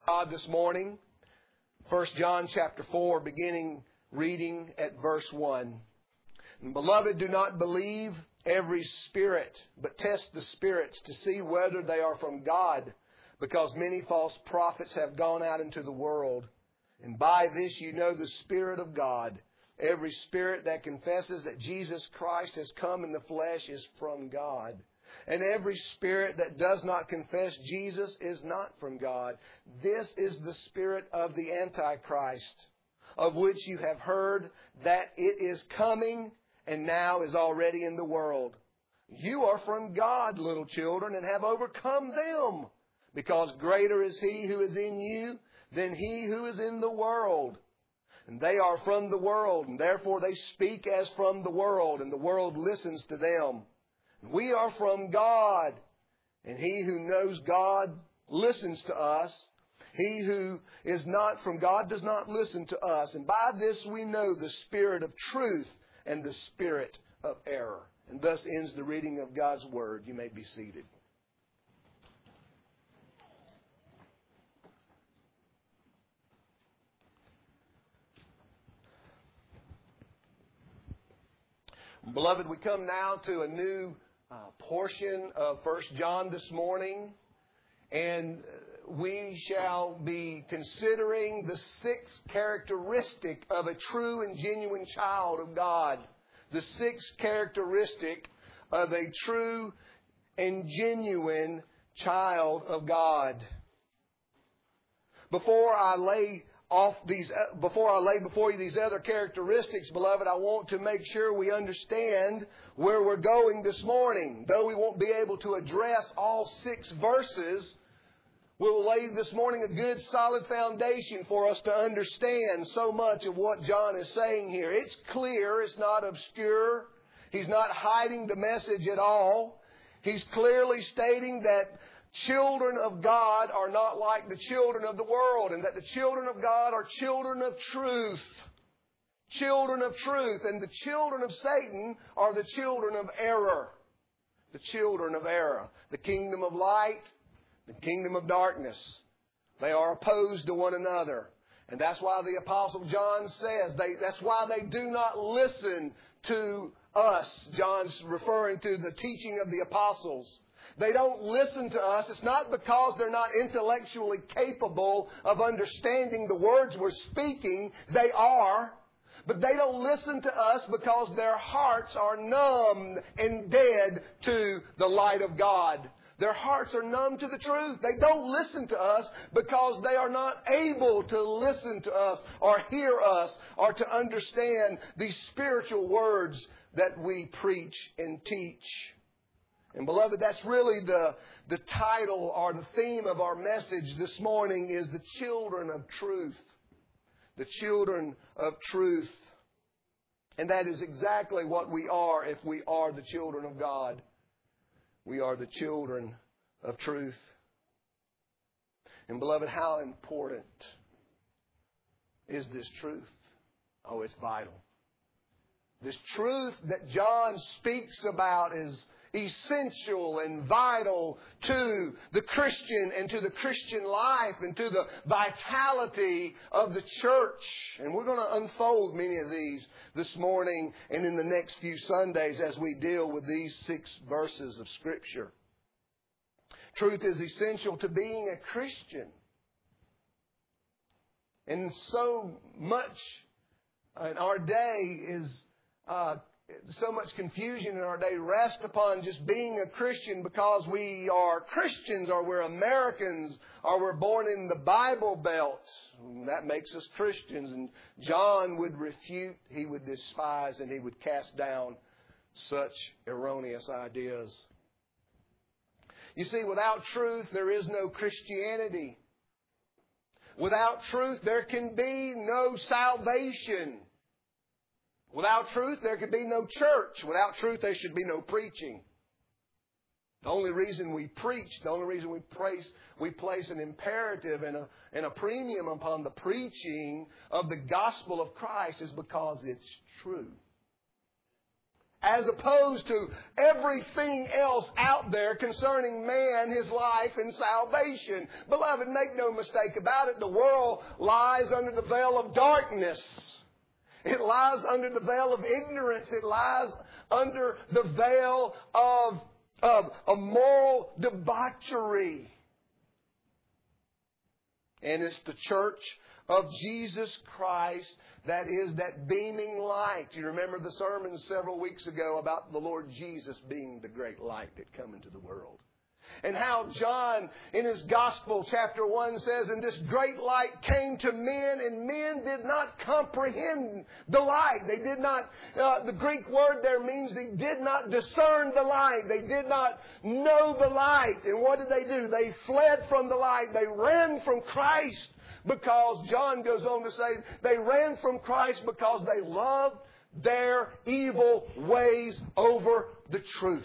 God this morning. 1 John chapter 4, beginning reading at verse 1. Beloved, do not believe every spirit, but test the spirits to see whether they are from God, because many false prophets have gone out into the world. And by this you know the Spirit of God. Every spirit that confesses that Jesus Christ has come in the flesh is from God. And every spirit that does not confess Jesus is not from God. This is the spirit of the Antichrist, of which you have heard that it is coming and now is already in the world. You are from God, little children, and have overcome them, because greater is He who is in you than he who is in the world. And they are from the world, and therefore they speak as from the world, and the world listens to them. We are from God, and he who knows God listens to us. He who is not from God does not listen to us. And by this we know the spirit of truth and the spirit of error. And thus ends the reading of God's Word. You may be seated. Beloved, we come now to a new portion of 1 John this morning, and we shall be considering the sixth characteristic of a true and genuine child of God. The sixth characteristic of a true and genuine child of God. Before I lay before you these other characteristics, beloved, I want to make sure we understand where we're going this morning. Though we won't be able to address all 6 verses, we'll lay this morning a good solid foundation for us to understand so much of what John is saying here. It's clear, it's not obscure. He's not hiding the message at all. He's clearly stating that children of God are not like the children of the world, and that the children of God are children of truth. Children of truth. And the children of Satan are the children of error. The children of error. The kingdom of light, the kingdom of darkness. They are opposed to one another. And that's why the Apostle John says, that's why they do not listen to us. John's referring to the teaching of the apostles. They don't listen to us. It's not because they're not intellectually capable of understanding the words we're speaking. They are. But they don't listen to us because their hearts are numb and dead to the light of God. Their hearts are numb to the truth. They don't listen to us because they are not able to listen to us or hear us or to understand these spiritual words that we preach and teach. And beloved, that's really the title or the theme of our message this morning is the children of truth. The children of truth. And that is exactly what we are if we are the children of God. We are the children of truth. And beloved, how important is this truth? Oh, it's vital. This truth that John speaks about is essential and vital to the Christian and to the Christian life and to the vitality of the church. And we're going to unfold many of these this morning and in the next few Sundays as we deal with these 6 verses of Scripture. Truth is essential to being a Christian. And so much in our day is so much confusion in our day rests upon just being a Christian because we are Christians or we're Americans or we're born in the Bible Belt. That makes us Christians. And John would refute, he would despise, and he would cast down such erroneous ideas. You see, without truth, there is no Christianity. Without truth, there can be no salvation. Without truth, there could be no church. Without truth, there should be no preaching. The only reason we preach, the only reason we place an imperative and a premium upon the preaching of the gospel of Christ is because it's true. as opposed to everything else out there concerning man, his life, and salvation. Beloved, make no mistake about it, the world lies under the veil of darkness. It lies under the veil of ignorance. It lies under the veil of a moral debauchery. And it's the church of Jesus Christ that is that beaming light. You remember the sermon several weeks ago about the Lord Jesus being the great light that come into the world. And how John in his Gospel, chapter 1, says, and this great light came to men, and men did not comprehend the light. They did not, the Greek word there means they did not discern the light. They did not know the light. And what did they do? They fled from the light. They ran from Christ because, John goes on to say, they ran from Christ because they loved their evil ways over the truth.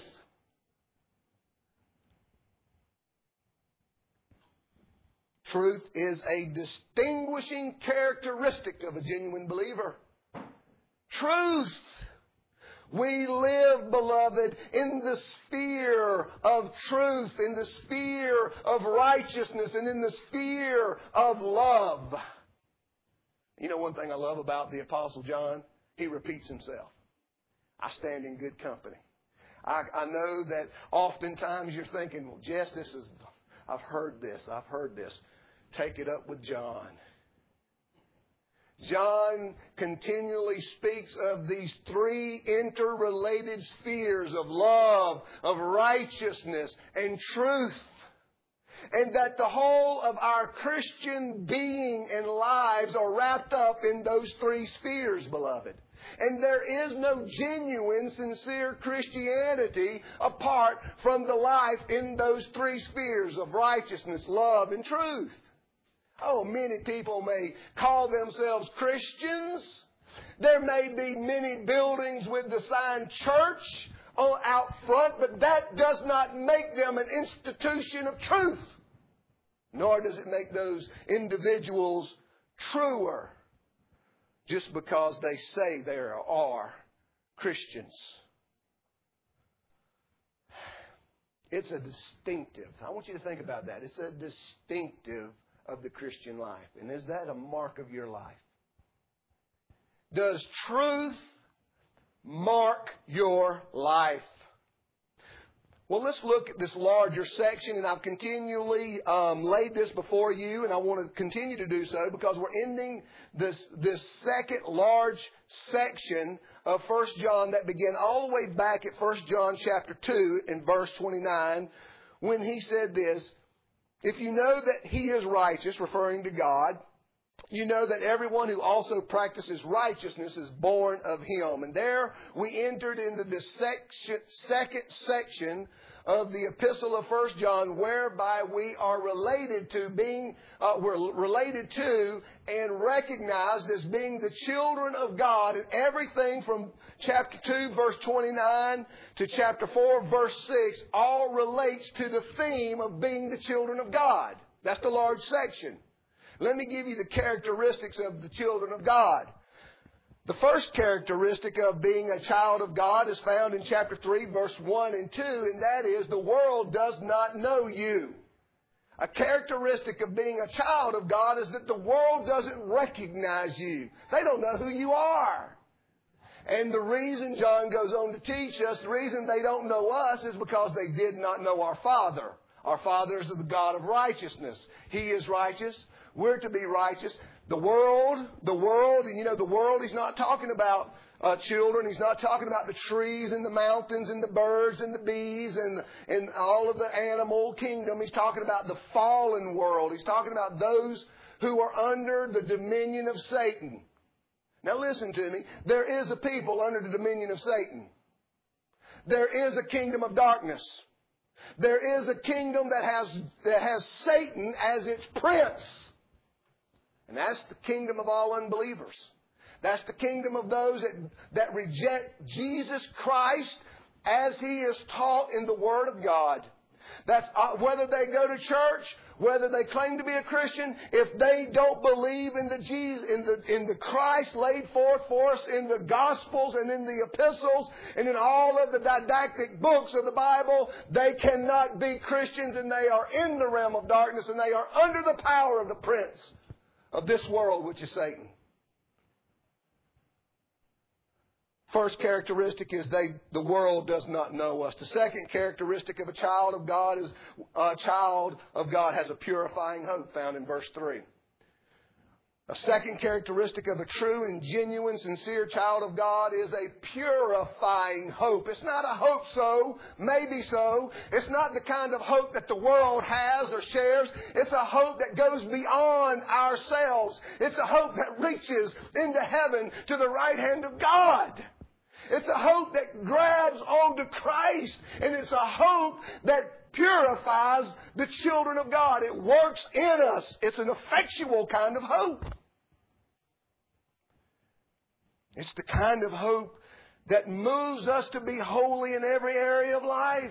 Truth is a distinguishing characteristic of a genuine believer. Truth. We live, beloved, in the sphere of truth, in the sphere of righteousness, and in the sphere of love. You know one thing I love about the Apostle John? He repeats himself. I stand in good company. I know that oftentimes you're thinking, well, Jess, I've heard this. Take it up with John. John continually speaks of these three interrelated spheres of love, of righteousness, and truth. And that the whole of our Christian being and lives are wrapped up in those three spheres, beloved. And there is no genuine, sincere Christianity apart from the life in those three spheres of righteousness, love, and truth. Oh, many people may call themselves Christians. There may be many buildings with the sign church out front, but that does not make them an institution of truth. Nor does it make those individuals truer just because they say they are Christians. It's a distinctive. I want you to think about that. It's a distinctive of the Christian life. And is that a mark of your life? Does truth mark your life? Well, let's look at this larger section, and I've continually laid this before you, and I want to continue to do so because we're ending this second large section of 1 John that began all the way back at 1 John chapter 2 in verse 29 when he said this, if you know that he is righteous, referring to God, you know that everyone who also practices righteousness is born of him. And there we entered into the second section of the epistle of 1 John, whereby we are related to and recognized as being the children of God. And everything from chapter 2, verse 29 to chapter 4, verse 6, all relates to the theme of being the children of God. That's the large section. Let me give you the characteristics of the children of God. The first characteristic of being a child of God is found in chapter 3, verse 1 and 2, and that is the world does not know you. A characteristic of being a child of God is that the world doesn't recognize you. They don't know who you are. And the reason John goes on to teach us, the reason they don't know us is because they did not know our Father. Our Father is the God of righteousness. He is righteous. We're to be righteous. The world, and you know the world, he's not talking about children. He's not talking about the trees and the mountains and the birds and the bees and all of the animal kingdom. He's talking about the fallen world. He's talking about those who are under the dominion of Satan. Now listen to me. There is a people under the dominion of Satan. There is a kingdom of darkness. There is a kingdom that has Satan as its prince. And that's the kingdom of all unbelievers. That's the kingdom of those that reject Jesus Christ as He is taught in the Word of God. That's whether they go to church whether they claim to be a Christian, if they don't believe in the Christ laid forth for us in the Gospels and in the epistles and in all of the didactic books of the Bible, they cannot be Christians, and they are in the realm of darkness, and they are under the power of the prince of this world, which is Satan. First characteristic is the world does not know us. The second characteristic of a child of God is a child of God has a purifying hope, found in verse 3. A second characteristic of a true and genuine, sincere child of God is a purifying hope. It's not a hope so, maybe so. It's not the kind of hope that the world has or shares. It's a hope that goes beyond ourselves. It's a hope that reaches into heaven to the right hand of God. It's a hope that grabs onto Christ, and it's a hope that purifies the children of God. It works in us. It's an effectual kind of hope. It's the kind of hope that moves us to be holy in every area of life.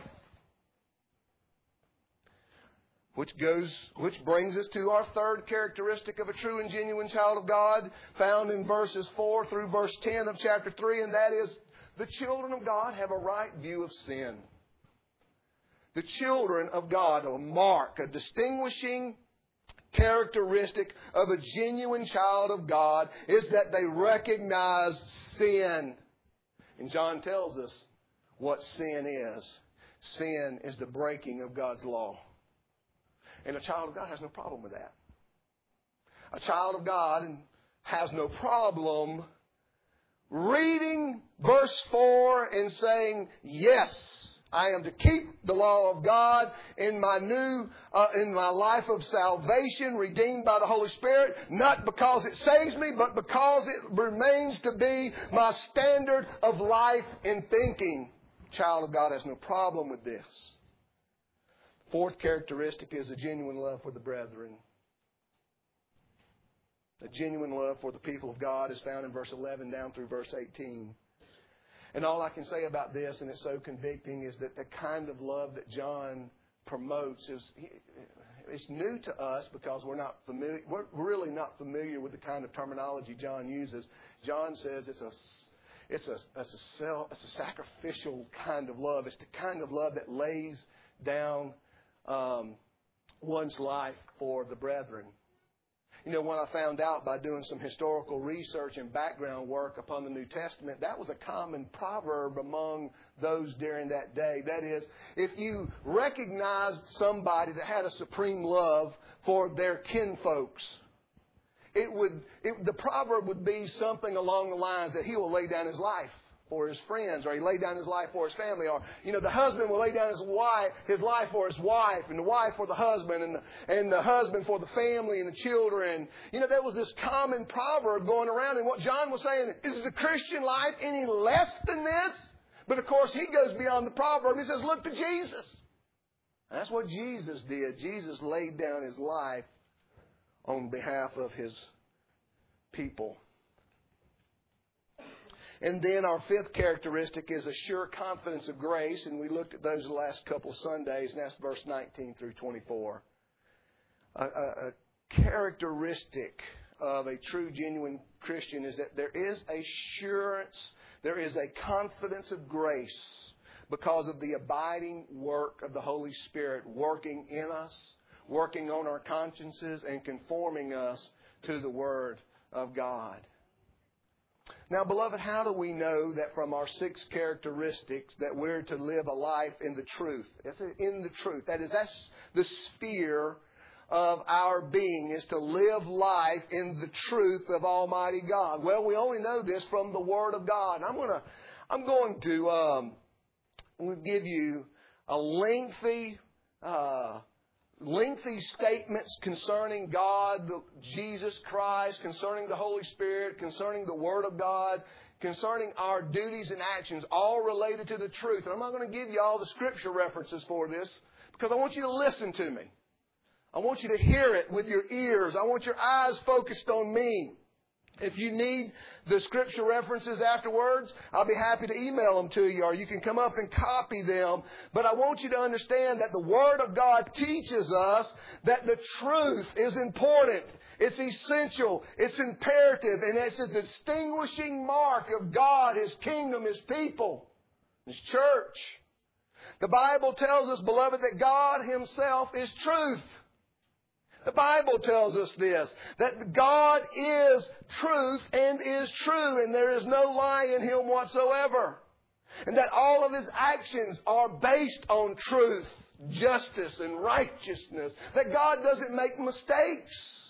Which brings us to our third characteristic of a true and genuine child of God, found in verses 4 through verse 10 of chapter 3, and that is, the children of God have a right view of sin. The children of God, a distinguishing characteristic of a genuine child of God is that they recognize sin. And John tells us what sin is. Sin is the breaking of God's law. And a child of God has no problem with that. A child of God has no problem reading verse 4 and saying, yes, I am to keep the law of God in my life of salvation, redeemed by the Holy Spirit, not because it saves me, but because it remains to be my standard of life in thinking. Child of God has no problem with this. Fourth characteristic is a genuine love for the brethren. A genuine love for the people of God is found in verse 11 down through verse 18. And all I can say about this, and it's so convicting, is that the kind of love that John promotes it's new to us because we're really not familiar with the kind of terminology John uses. John says it's a sacrificial kind of love. It's the kind of love that lays down one's life for the brethren. You know, when I found out by doing some historical research and background work upon the New Testament, that was a common proverb among those during that day. That is, if you recognized somebody that had a supreme love for their kinfolks, the proverb would be something along the lines that he will lay down his life for his friends, or he laid down his life for his family, or the husband will lay down his life for his wife, and the wife for the husband, and the husband for the family and the children. There was this common proverb going around, and what John was saying is the Christian life any less than this? But of course he goes beyond the proverb. He says, look to Jesus. And that's what Jesus did. Jesus laid down his life on behalf of his people. And then our fifth characteristic is a sure confidence of grace. And we looked at those the last couple Sundays, and that's verse 19 through 24. A characteristic of a true, genuine Christian is that there is assurance, there is a confidence of grace because of the abiding work of the Holy Spirit working in us, working on our consciences, and conforming us to the Word of God. Now, beloved, how do we know that from our 6 characteristics that we're to live a life in the truth? In the truth. That is, that's the sphere of our being, is to live life in the truth of Almighty God. Well, we only know this from the Word of God. And I'm going to give you a lengthy statements concerning God, Jesus Christ, concerning the Holy Spirit, concerning the Word of God, concerning our duties and actions, all related to the truth. And I'm not going to give you all the scripture references for this because I want you to listen to me. I want you to hear it with your ears. I want your eyes focused on me. If you need the scripture references afterwards, I'll be happy to email them to you, or you can come up and copy them. But I want you to understand that the Word of God teaches us that the truth is important. It's essential. It's imperative. And it's a distinguishing mark of God, His kingdom, His people, His church. The Bible tells us, beloved, that God Himself is truth. The Bible tells us this, that God is truth and is true, and there is no lie in Him whatsoever. And that all of His actions are based on truth, justice, and righteousness. That God doesn't make mistakes.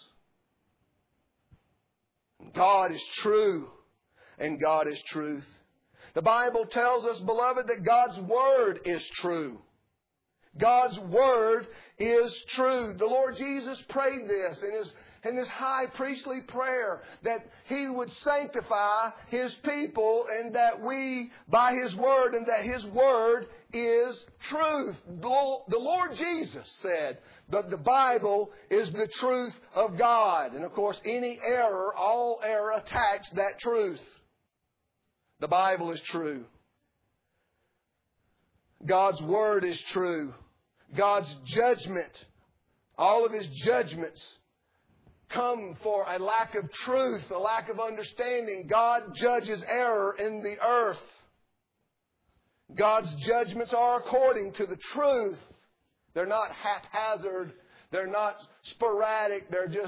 God is true, and God is truth. The Bible tells us, beloved, that God's Word is true. God's Word is true. The Lord Jesus prayed this in His high priestly prayer, that He would sanctify His people and that we, by His Word, and that His Word is truth. The Lord Jesus said that the Bible is the truth of God. And of course, any error, all error attacks that truth. The Bible is true. God's Word is true. God's judgment, all of His judgments come for a lack of truth, a lack of understanding. God judges error in the earth. God's judgments are according to the truth. They're not haphazard. They're not sporadic.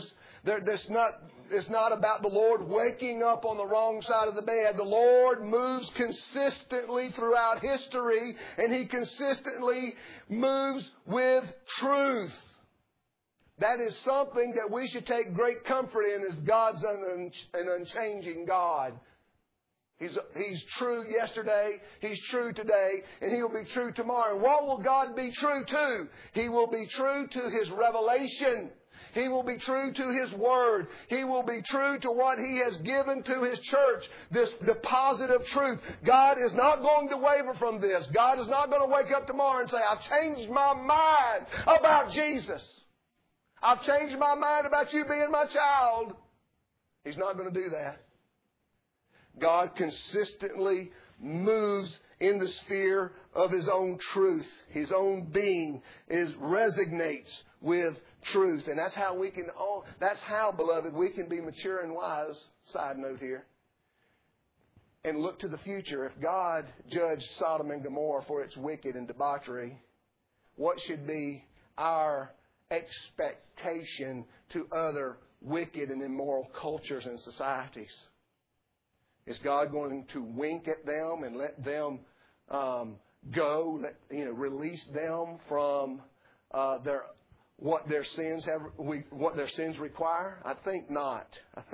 It's not about the Lord waking up on the wrong side of the bed. The Lord moves consistently throughout history, and He consistently moves with truth. That is something that we should take great comfort in, as God's an unchanging God. He's true yesterday, He's true today, and He will be true tomorrow. And what will God be true to? He will be true to His revelation. He will be true to His Word. He will be true to what He has given to His church, this deposit of truth. God is not going to waver from this. God is not going to wake up tomorrow and say, I've changed my mind about Jesus. I've changed my mind about you being my child. He's not going to do that. God consistently moves in the sphere of His own truth. His own being resonates with truth. And that's how beloved, we can be mature and wise, side note here, and look to the future. If God judged Sodom and Gomorrah for its wicked and debauchery, what should be our expectation to other wicked and immoral cultures and societies? Is God going to wink at them and let them go? Release them from what their sins require? I think not.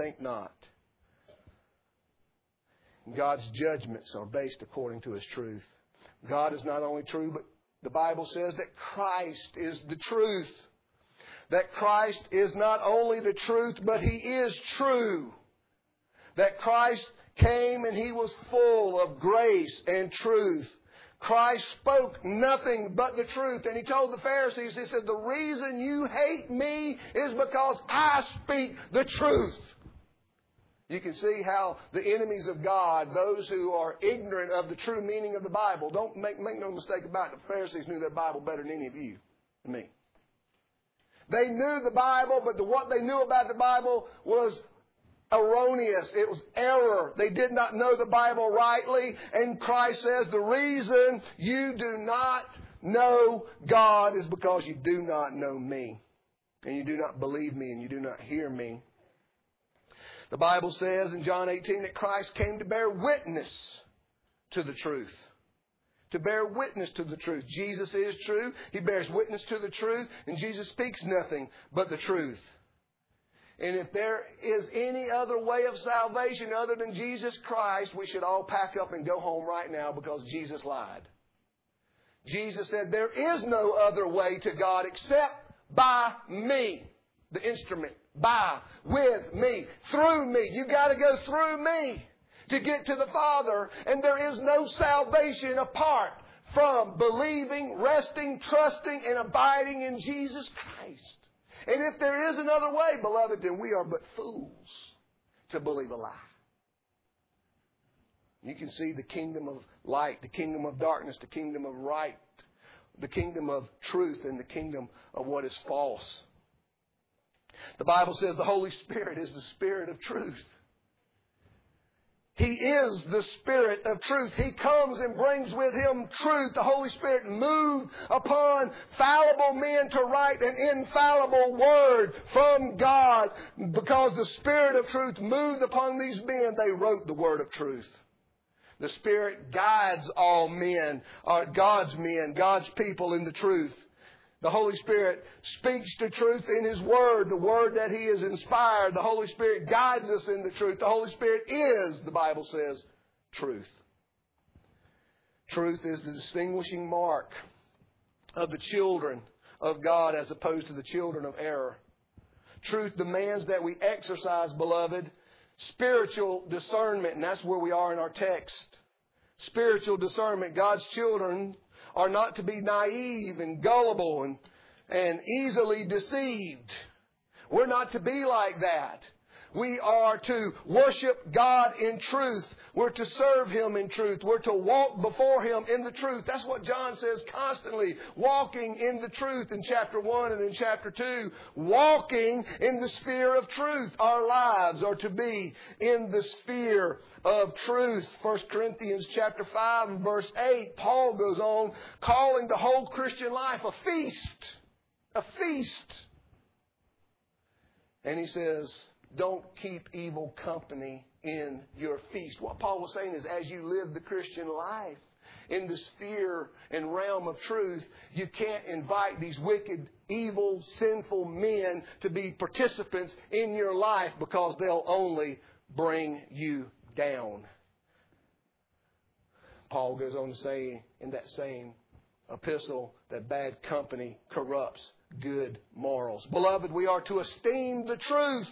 God's judgments are based according to His truth. God is not only true, but the Bible says that Christ is the truth. That Christ is not only the truth, but He is true. That Christ came and He was full of grace and truth. Christ spoke nothing but the truth. And He told the Pharisees, He said, the reason you hate me is because I speak the truth. You can see how the enemies of God, those who are ignorant of the true meaning of the Bible, don't make no mistake about it, the Pharisees knew their Bible better than any of you and me. They knew the Bible, but what they knew about the Bible was erroneous. It was error. They did not know the Bible rightly. And Christ says the reason you do not know God is because you do not know me. And you do not believe me and you do not hear me. The Bible says in John 18 that Christ came to bear witness to the truth. To bear witness to the truth. Jesus is true. He bears witness to the truth. And Jesus speaks nothing but the truth. And if there is any other way of salvation other than Jesus Christ, we should all pack up and go home right now, because Jesus lied. Jesus said there is no other way to God except by me, the instrument. By, with me, through me. You got to go through me to get to the Father. And there is no salvation apart from believing, resting, trusting, and abiding in Jesus Christ. And if there is another way, beloved, then we are but fools to believe a lie. You can see the kingdom of light, the kingdom of darkness, the kingdom of right, the kingdom of truth, and the kingdom of what is false. The Bible says the Holy Spirit is the Spirit of truth. He is the Spirit of truth. He comes and brings with Him truth. The Holy Spirit moved upon fallible men to write an infallible word from God. Because the Spirit of truth moved upon these men, they wrote the word of truth. The Spirit guides all men, God's men, God's people in the truth. The Holy Spirit speaks the truth in His Word, the Word that He has inspired. The Holy Spirit guides us in the truth. The Holy Spirit is, the Bible says, truth. Truth is the distinguishing mark of the children of God as opposed to the children of error. Truth demands that we exercise, beloved, spiritual discernment, and that's where we are in our text. Spiritual discernment. God's children are not to be naive and gullible and easily deceived. We're not to be like that. We are to worship God in truth. We're to serve Him in truth. We're to walk before Him in the truth. That's what John says constantly. Walking in the truth in chapter 1 and in chapter 2. Walking in the sphere of truth. Our lives are to be in the sphere of truth. 1 Corinthians chapter 5 and verse 8, Paul goes on calling the whole Christian life a feast. A feast. And he says, don't keep evil company in your feast. What Paul was saying is, as you live the Christian life in the sphere and realm of truth, you can't invite these wicked, evil, sinful men to be participants in your life because they'll only bring you down. Paul goes on to say in that same epistle that bad company corrupts good morals. Beloved, we are to esteem the truth.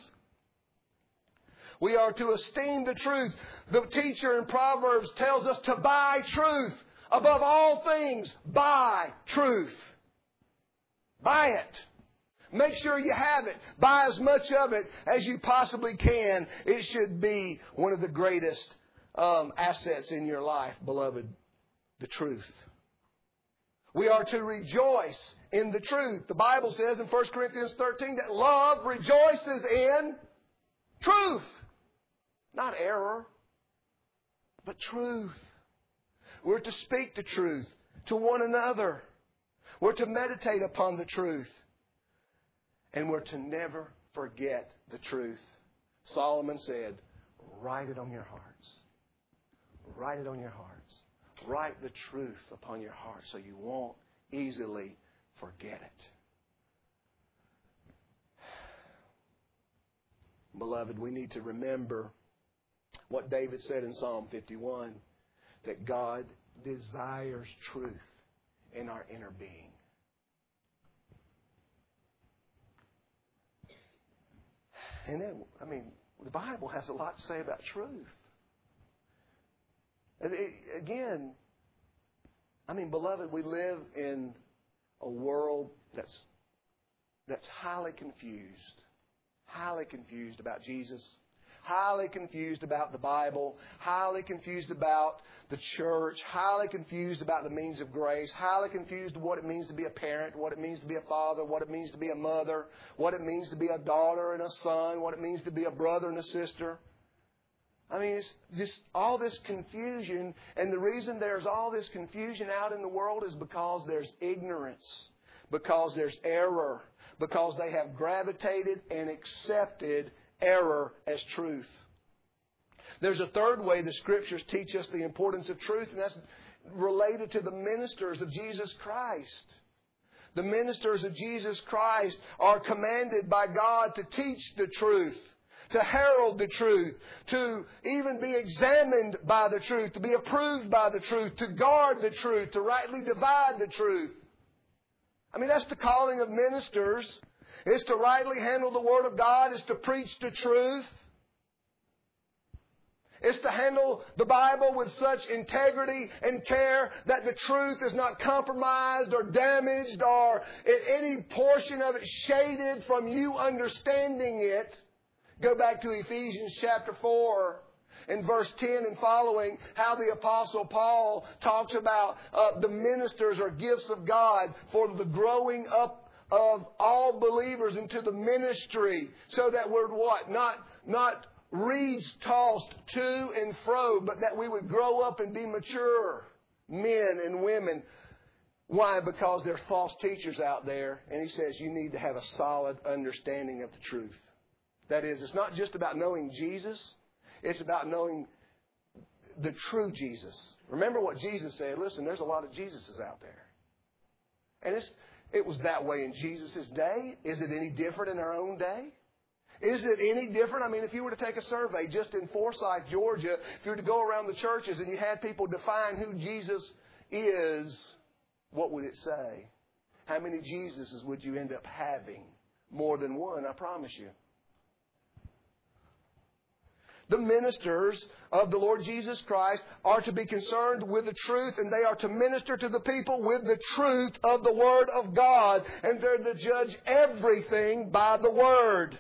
We are to esteem the truth. The teacher in Proverbs tells us to buy truth. Above all things, buy truth. Buy it. Make sure you have it. Buy as much of it as you possibly can. It should be one of the greatest assets in your life, beloved, the truth. We are to rejoice in the truth. The Bible says in 1 Corinthians 13 that love rejoices in truth. Not error, but truth. We're to speak the truth to one another. We're to meditate upon the truth. And we're to never forget the truth. Solomon said, write it on your hearts. Write it on your hearts. Write the truth upon your heart so you won't easily forget it. Beloved, we need to remember what David said in Psalm 51, that God desires truth in our inner being. And then, the Bible has a lot to say about truth. Again, beloved, we live in a world that's highly confused about Jesus, highly confused about the Bible, highly confused about the church, highly confused about the means of grace, highly confused what it means to be a parent, what it means to be a father, what it means to be a mother, what it means to be a daughter and a son, what it means to be a brother and a sister. It's just all this confusion, and the reason there's all this confusion out in the world is because there's ignorance, because there's error, because they have gravitated and accepted error as truth. There's a third way the Scriptures teach us the importance of truth, and that's related to the ministers of Jesus Christ. The ministers of Jesus Christ are commanded by God to teach the truth, to herald the truth, to even be examined by the truth, to be approved by the truth, to guard the truth, to rightly divide the truth. That's the calling of ministers. It's to rightly handle the Word of God. It's to preach the truth. It's to handle the Bible with such integrity and care that the truth is not compromised or damaged or any portion of it shaded from you understanding it. Go back to Ephesians chapter 4 and verse 10 and following, how the Apostle Paul talks about the ministers or gifts of God for the growing up of all believers into the ministry, so that we're what? Not reeds tossed to and fro, but that we would grow up and be mature men and women. Why? Because there's false teachers out there, and he says you need to have a solid understanding of the truth. That is, it's not just about knowing Jesus, it's about knowing the true Jesus. Remember what Jesus said. Listen, there's a lot of Jesuses out there. And it was that way in Jesus' day. Is it any different in our own day? Is it any different? I mean, if you were to take a survey just in Forsyth, Georgia, if you were to go around the churches and you had people define who Jesus is, what would it say? How many Jesuses would you end up having? More than one, I promise you. The ministers of the Lord Jesus Christ are to be concerned with the truth, and they are to minister to the people with the truth of the Word of God. And they're to judge everything by the Word.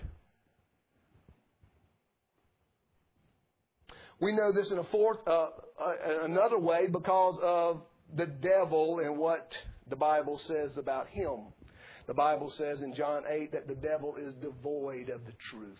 We know this in another way because of the devil and what the Bible says about him. The Bible says in John 8 that the devil is devoid of the truth.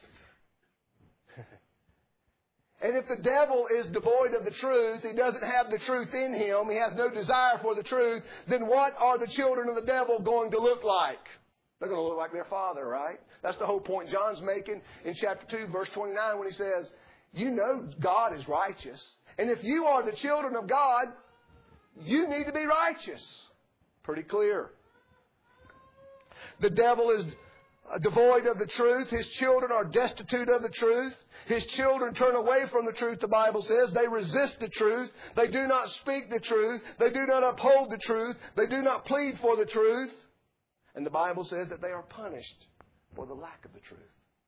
And if the devil is devoid of the truth, he doesn't have the truth in him, he has no desire for the truth, then what are the children of the devil going to look like? They're going to look like their father, right? That's the whole point John's making in chapter 2, verse 29, when he says, you know God is righteous. And if you are the children of God, you need to be righteous. Pretty clear. The devil is devoid of the truth. His children are destitute of the truth. His children turn away from the truth, the Bible says. They resist the truth. They do not speak the truth. They do not uphold the truth. They do not plead for the truth. And the Bible says that they are punished for the lack of the truth.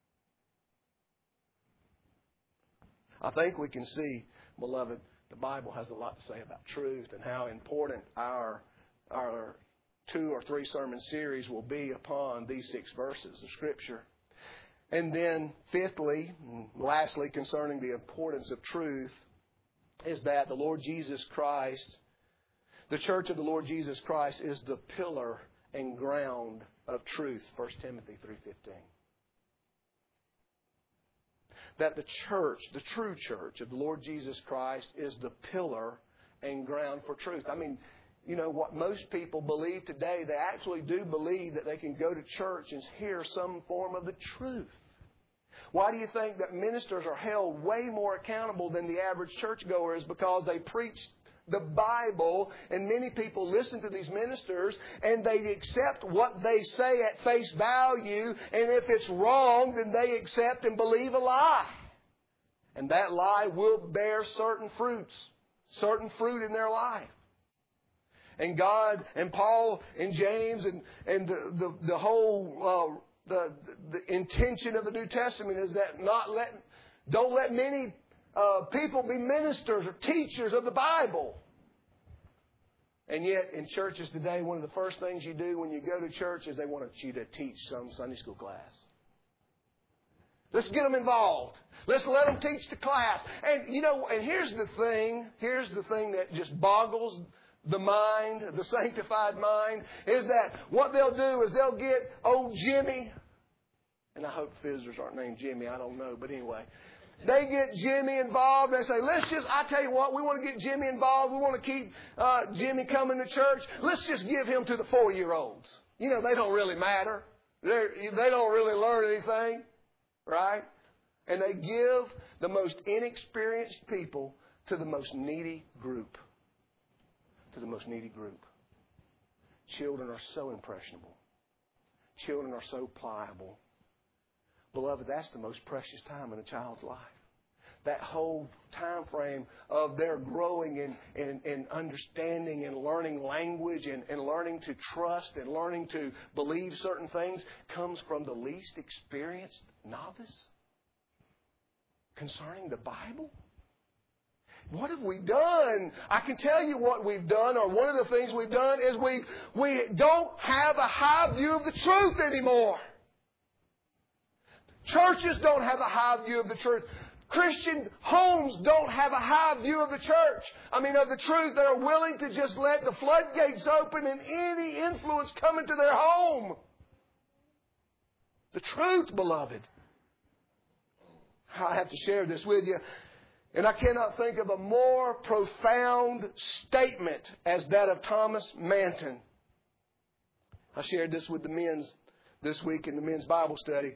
I think we can see, beloved, the Bible has a lot to say about truth and how important our 2 or 3 sermon series will be upon these 6 verses of Scripture. And then, fifthly, and lastly, concerning the importance of truth, is that the Lord Jesus Christ, the church of the Lord Jesus Christ, is the pillar and ground of truth. 1 Timothy 3:15. That the church, the true church of the Lord Jesus Christ, is the pillar and ground for truth. I mean, you know, what most people believe today, they actually do believe that they can go to church and hear some form of the truth. Why do you think that ministers are held way more accountable than the average churchgoer is? Because they preach the Bible, and many people listen to these ministers and they accept what they say at face value, and if it's wrong, then they accept and believe a lie. And that lie will bear certain fruit in their life. And God and Paul and James and the whole the intention of the New Testament is that don't let many people be ministers or teachers of the Bible. And yet in churches today, one of the first things you do when you go to church is they want you to teach some Sunday school class. Let's get them involved. Let's let them teach the class. And you know, and here's the thing that just boggles the mind, the sanctified mind, is that what they'll do is they'll get old Jimmy, and I hope visitors aren't named Jimmy, I don't know, but anyway. They get Jimmy involved. They say, I tell you what, we want to get Jimmy involved. We want to keep Jimmy coming to church. Let's just give him to the 4-year-olds. You know, they don't really matter. They don't really learn anything, right? And they give the most inexperienced people to the most needy group. Children are so impressionable. Children are so pliable. Beloved, that's the most precious time in a child's life. That whole time frame of their growing and understanding and learning language and learning to trust and learning to believe certain things comes from the least experienced novice concerning the Bible. What have we done? I can tell you what we've done, or one of the things we've done is we don't have a high view of the truth anymore. Churches don't have a high view of the truth. Christian homes don't have a high view of the church. Of the truth. They're willing to just let the floodgates open and any influence come into their home. The truth, beloved. I have to share this with you. And I cannot think of a more profound statement as that of Thomas Manton. I shared this with the men's this week in the men's Bible study.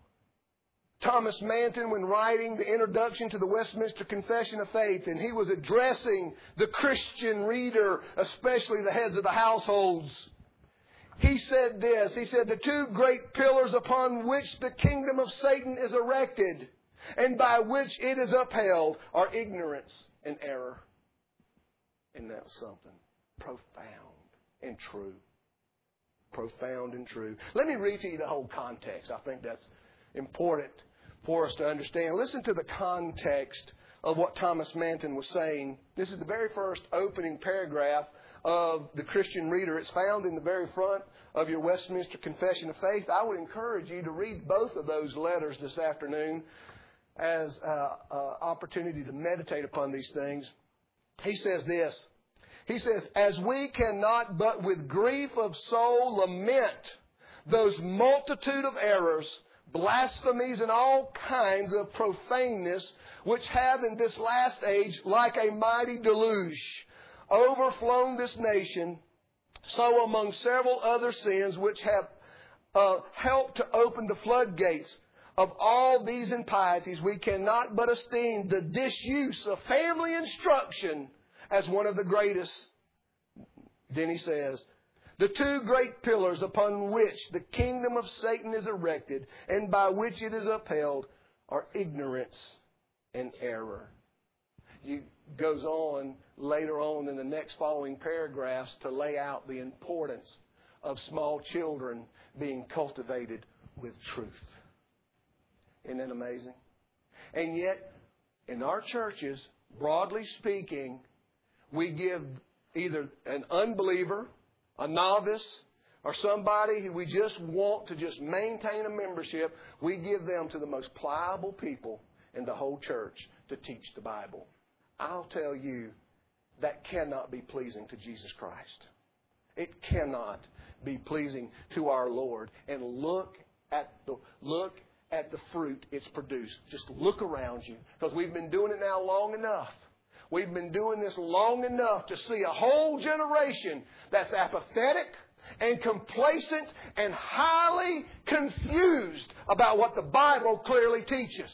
Thomas Manton, when writing the introduction to the Westminster Confession of Faith, and he was addressing the Christian reader, especially the heads of the households, he said this. He said, the two great pillars upon which the kingdom of Satan is erected and by which it is upheld are ignorance and error. And that's something profound and true. Profound and true. Let me read to you the whole context. I think that's important for us to understand. Listen to the context of what Thomas Manton was saying. This is the very first opening paragraph of the Christian Reader. It's found in the very front of your Westminster Confession of Faith. I would encourage you to read both of those letters this afternoon as an opportunity to meditate upon these things. He says this. He says, as we cannot but with grief of soul lament those multitude of errors, blasphemies, and all kinds of profaneness which have in this last age, like a mighty deluge, overflown this nation, so among several other sins which have helped to open the floodgates of all these impieties, we cannot but esteem the disuse of family instruction as one of the greatest. Then he says, the two great pillars upon which the kingdom of Satan is erected and by which it is upheld are ignorance and error. He goes on later on in the next following paragraphs to lay out the importance of small children being cultivated with truth. Isn't that amazing? And yet, in our churches, broadly speaking, we give either an unbeliever, a novice, or somebody who we just want to just maintain a membership, we give them to the most pliable people in the whole church to teach the Bible. I'll tell you, that cannot be pleasing to Jesus Christ. It cannot be pleasing to our Lord. And look at the fruit it's produced. Just look around you, because we've been doing it now long enough. We've been doing this long enough to see a whole generation that's apathetic and complacent and highly confused about what the Bible clearly teaches.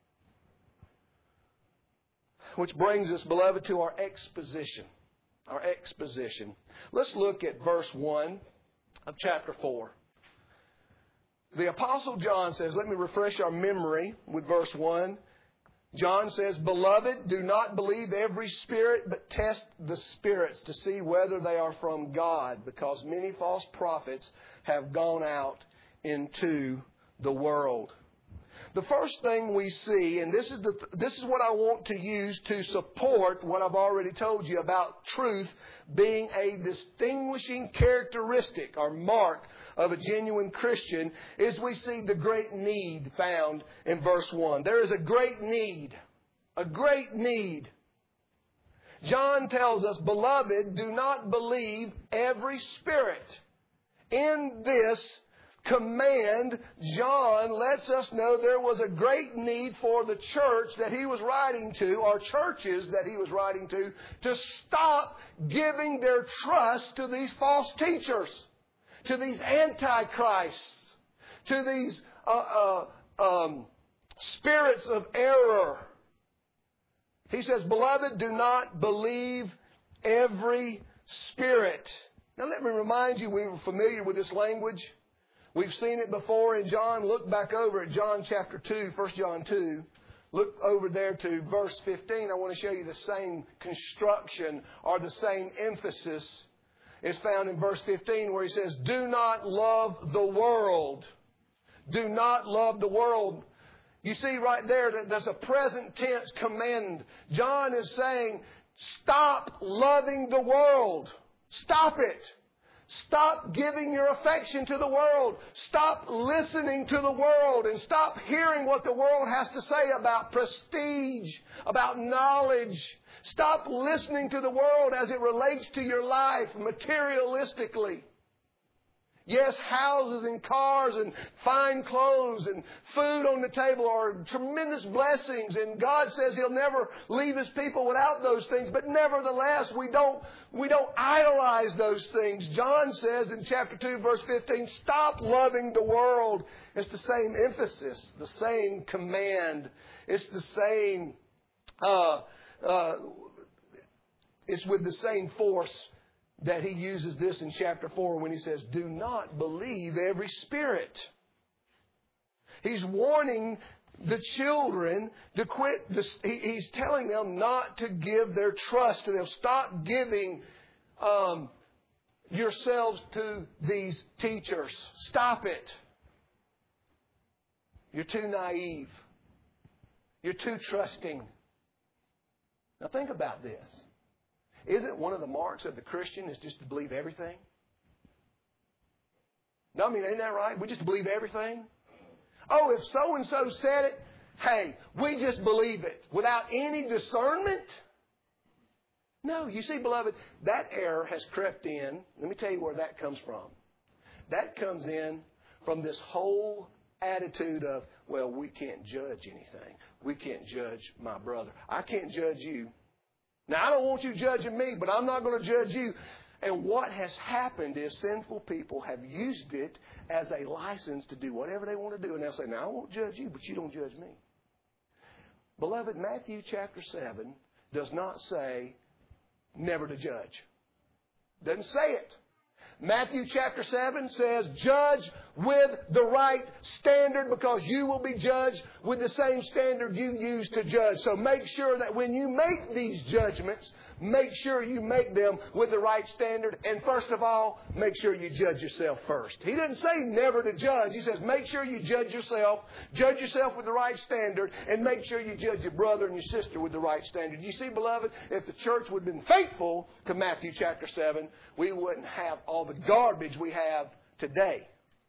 Which brings us, beloved, to our exposition. Our exposition. Let's look at verse 1 of chapter 4. The Apostle John says, let me refresh our memory with verse 1. John says, beloved, do not believe every spirit, but test the spirits to see whether they are from God, because many false prophets have gone out into the world. The first thing we see, and this is what I want to use to support what I've already told you about truth being a distinguishing characteristic or mark of a genuine Christian, is we see the great need found in verse 1. There is a great need. A great need. John tells us, beloved, do not believe every spirit. In this command, John lets us know there was a great need for the church that he was writing to, or churches that he was writing to stop giving their trust to these false teachers, to these antichrists, to these spirits of error. He says, beloved, do not believe every spirit. Now let me remind you, we were familiar with this language. We've seen it before in John. Look back over at John chapter 2, 1 John 2. Look over there to verse 15. I want to show you the same construction or the same emphasis is found in verse 15, where he says, do not love the world. Do not love the world. You see right there that there's a present tense command. John is saying, stop loving the world. Stop it. Stop giving your affection to the world. Stop listening to the world and stop hearing what the world has to say about prestige, about knowledge. Stop listening to the world as it relates to your life materialistically. Yes, houses and cars and fine clothes and food on the table are tremendous blessings, and God says He'll never leave His people without those things. But nevertheless, we don't idolize those things. John says in chapter 2, verse 15, stop loving the world. It's the same emphasis, the same command. It's the same. It's with the same force that he uses this in chapter 4 when he says, do not believe every spirit. He's warning the children to quit. He's telling them not to give their trust to them. Stop giving yourselves to these teachers. Stop it. You're too naive. You're too trusting. Now think about this. Isn't one of the marks of the Christian is just to believe everything? No, I mean, ain't that right? We just believe everything? Oh, if so-and-so said it, hey, we just believe it without any discernment? No, you see, beloved, that error has crept in. Let me tell you where that comes from. That comes in from this whole attitude of, well, we can't judge anything. We can't judge my brother. I can't judge you. Now, I don't want you judging me, but I'm not going to judge you. And what has happened is sinful people have used it as a license to do whatever they want to do. And they'll say, now, I won't judge you, but you don't judge me. Beloved, Matthew chapter 7 does not say never to judge. Doesn't say it. Matthew chapter 7 says, judge with the right standard because you will be judged with the same standard you use to judge. So make sure that when you make these judgments, make sure you make them with the right standard. And first of all, make sure you judge yourself first. He didn't say never to judge. He says make sure you judge yourself with the right standard, and make sure you judge your brother and your sister with the right standard. You see, beloved, if the church would have been faithful to Matthew chapter 7, we wouldn't have all the garbage we have today.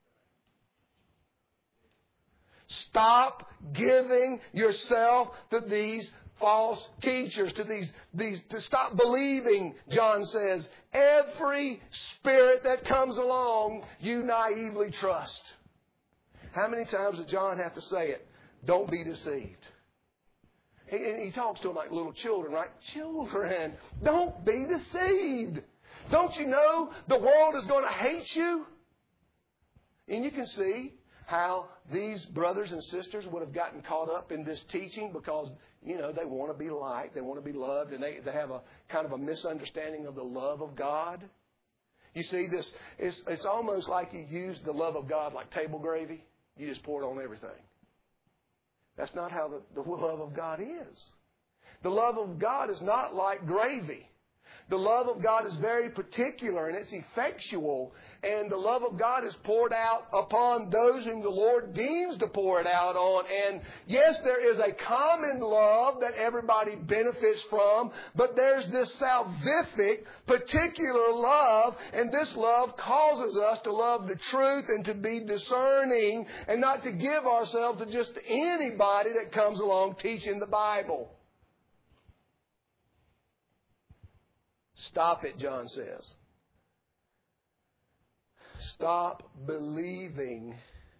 Stop giving yourself to these false teachers, to stop believing, John says, every spirit that comes along, you naively trust. How many times does John have to say it? Don't be deceived. He talks to them like little children, right? Children, don't be deceived. Don't you know the world is going to hate you? And you can see how these brothers and sisters would have gotten caught up in this teaching because, you know, they want to be liked, they want to be loved, and they have a kind of a misunderstanding of the love of God. You see, it's almost like you use the love of God like table gravy. You just pour it on everything. That's not how the love of God is. The love of God is not like gravy. The love of God is very particular and it's effectual. And the love of God is poured out upon those whom the Lord deems to pour it out on. And yes, there is a common love that everybody benefits from. But there's this salvific, particular love. And this love causes us to love the truth and to be discerning and not to give ourselves to just anybody that comes along teaching the Bible. Stop it, John says. Stop believing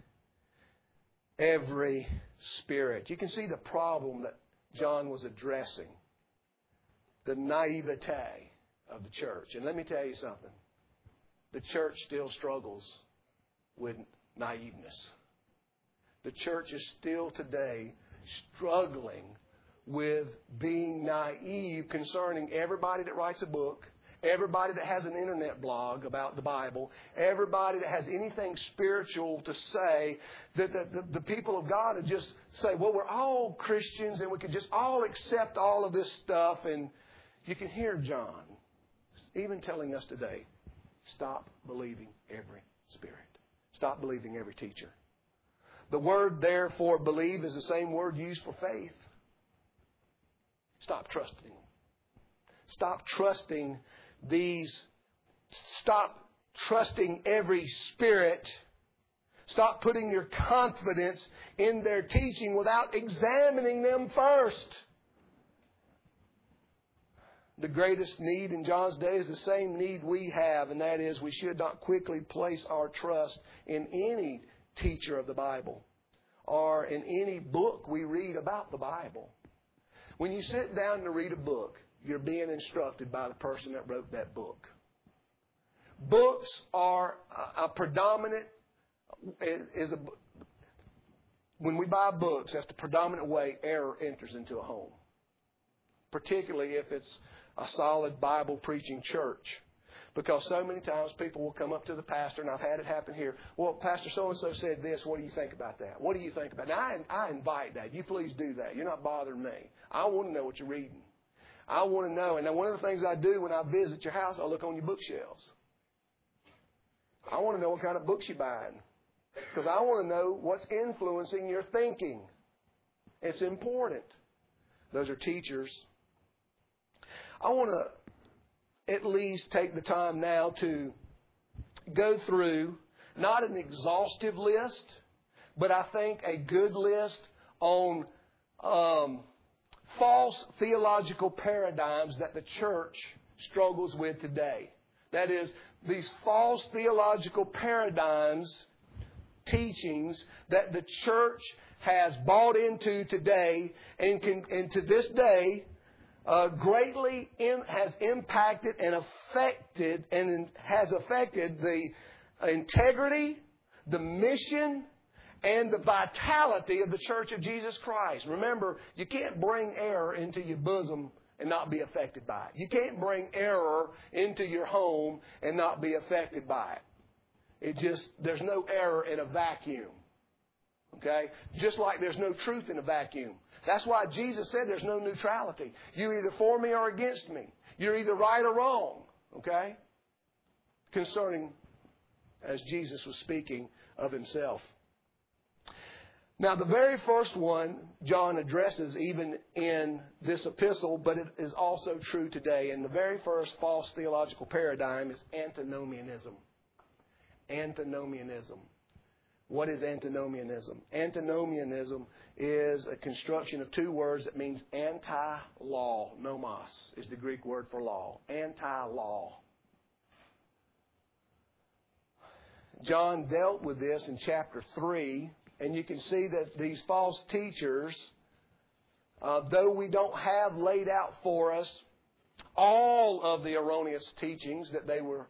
every spirit. You can see the problem that John was addressing. The naivete of the church. And let me tell you something. The church still struggles with naiveness. The church is still today struggling with being naive concerning everybody that writes a book, everybody that has an internet blog about the Bible, everybody that has anything spiritual to say, that the people of God would just say, well, we're all Christians and we can just all accept all of this stuff. And you can hear John even telling us today, stop believing every spirit. Stop believing every teacher. The word there for believe is the same word used for faith. Stop trusting. Stop trusting these. Stop trusting every spirit. Stop putting your confidence in their teaching without examining them first. The greatest need in John's day is the same need we have, and that is we should not quickly place our trust in any teacher of the Bible or in any book we read about the Bible. When you sit down to read a book, you're being instructed by the person that wrote that book. Books are a predominant, when we buy books, that's the predominant way error enters into a home. Particularly if it's a solid Bible preaching church. Because so many times people will come up to the pastor, and I've had it happen here. Well, Pastor so-and-so said this. What do you think about that? What do you think about that? Now, I invite that. You please do that. You're not bothering me. I want to know what you're reading. I want to know. And now one of the things I do when I visit your house, I look on your bookshelves. I want to know what kind of books you're buying. Because I want to know what's influencing your thinking. It's important. Those are teachers. I want to at least take the time now to go through not an exhaustive list, but I think a good list on false theological paradigms that the church struggles with today. That is, these false theological paradigms, teachings that the church has bought into today and to this day greatly has impacted and has affected the integrity, the mission, and the vitality of the Church of Jesus Christ. Remember, you can't bring error into your bosom and not be affected by it. You can't bring error into your home and not be affected by it. There's no error in a vacuum. Okay? Just like there's no truth in a vacuum. That's why Jesus said there's no neutrality. You're either for me or against me. You're either right or wrong. Okay? Concerning, as Jesus was speaking of himself. Now, the very first one John addresses even in this epistle, but it is also true today. And the very first false theological paradigm is antinomianism. Antinomianism. What is antinomianism? Antinomianism is a construction of two words that means anti-law. Nomos is the Greek word for law. Anti-law. John dealt with this in chapter 3, and you can see that these false teachers, though we don't have laid out for us all of the erroneous teachings that they were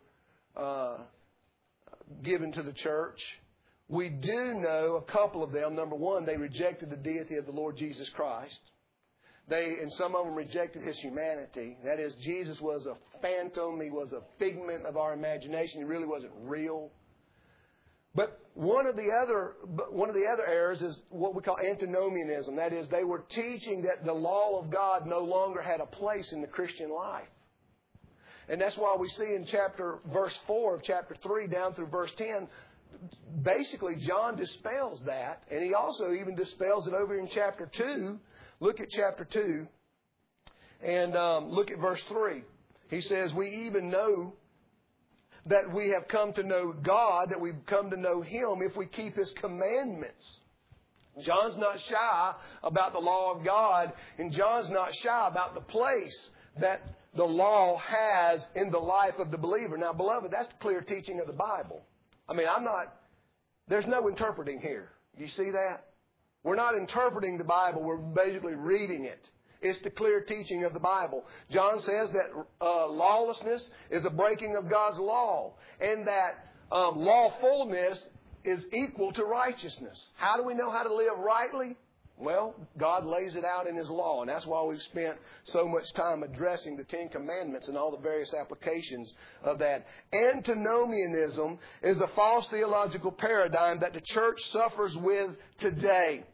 given to the church, we do know a couple of them. Number one, they rejected the deity of the Lord Jesus Christ. And some of them rejected his humanity. That is, Jesus was a phantom. He was a figment of our imagination. He really wasn't real. But one of the other errors is what we call antinomianism. That is, they were teaching that the law of God no longer had a place in the Christian life. And that's why we see in verse 4 of chapter 3 down through verse 10, basically John dispels that. And he also even dispels it over in chapter 2. Look at chapter 2 and look at verse 3. He says, we even know that we have come to know God, that we've come to know Him if we keep His commandments. John's not shy about the law of God, and John's not shy about the place that the law has in the life of the believer. Now, beloved, that's the clear teaching of the Bible. I mean, there's no interpreting here. You see that? We're not interpreting the Bible. We're basically reading it. It's the clear teaching of the Bible. John says that lawlessness is a breaking of God's law, and that lawfulness is equal to righteousness. How do we know how to live rightly? Well, God lays it out in His law, and that's why we've spent so much time addressing the Ten Commandments and all the various applications of that. Antinomianism is a false theological paradigm that the church suffers with today.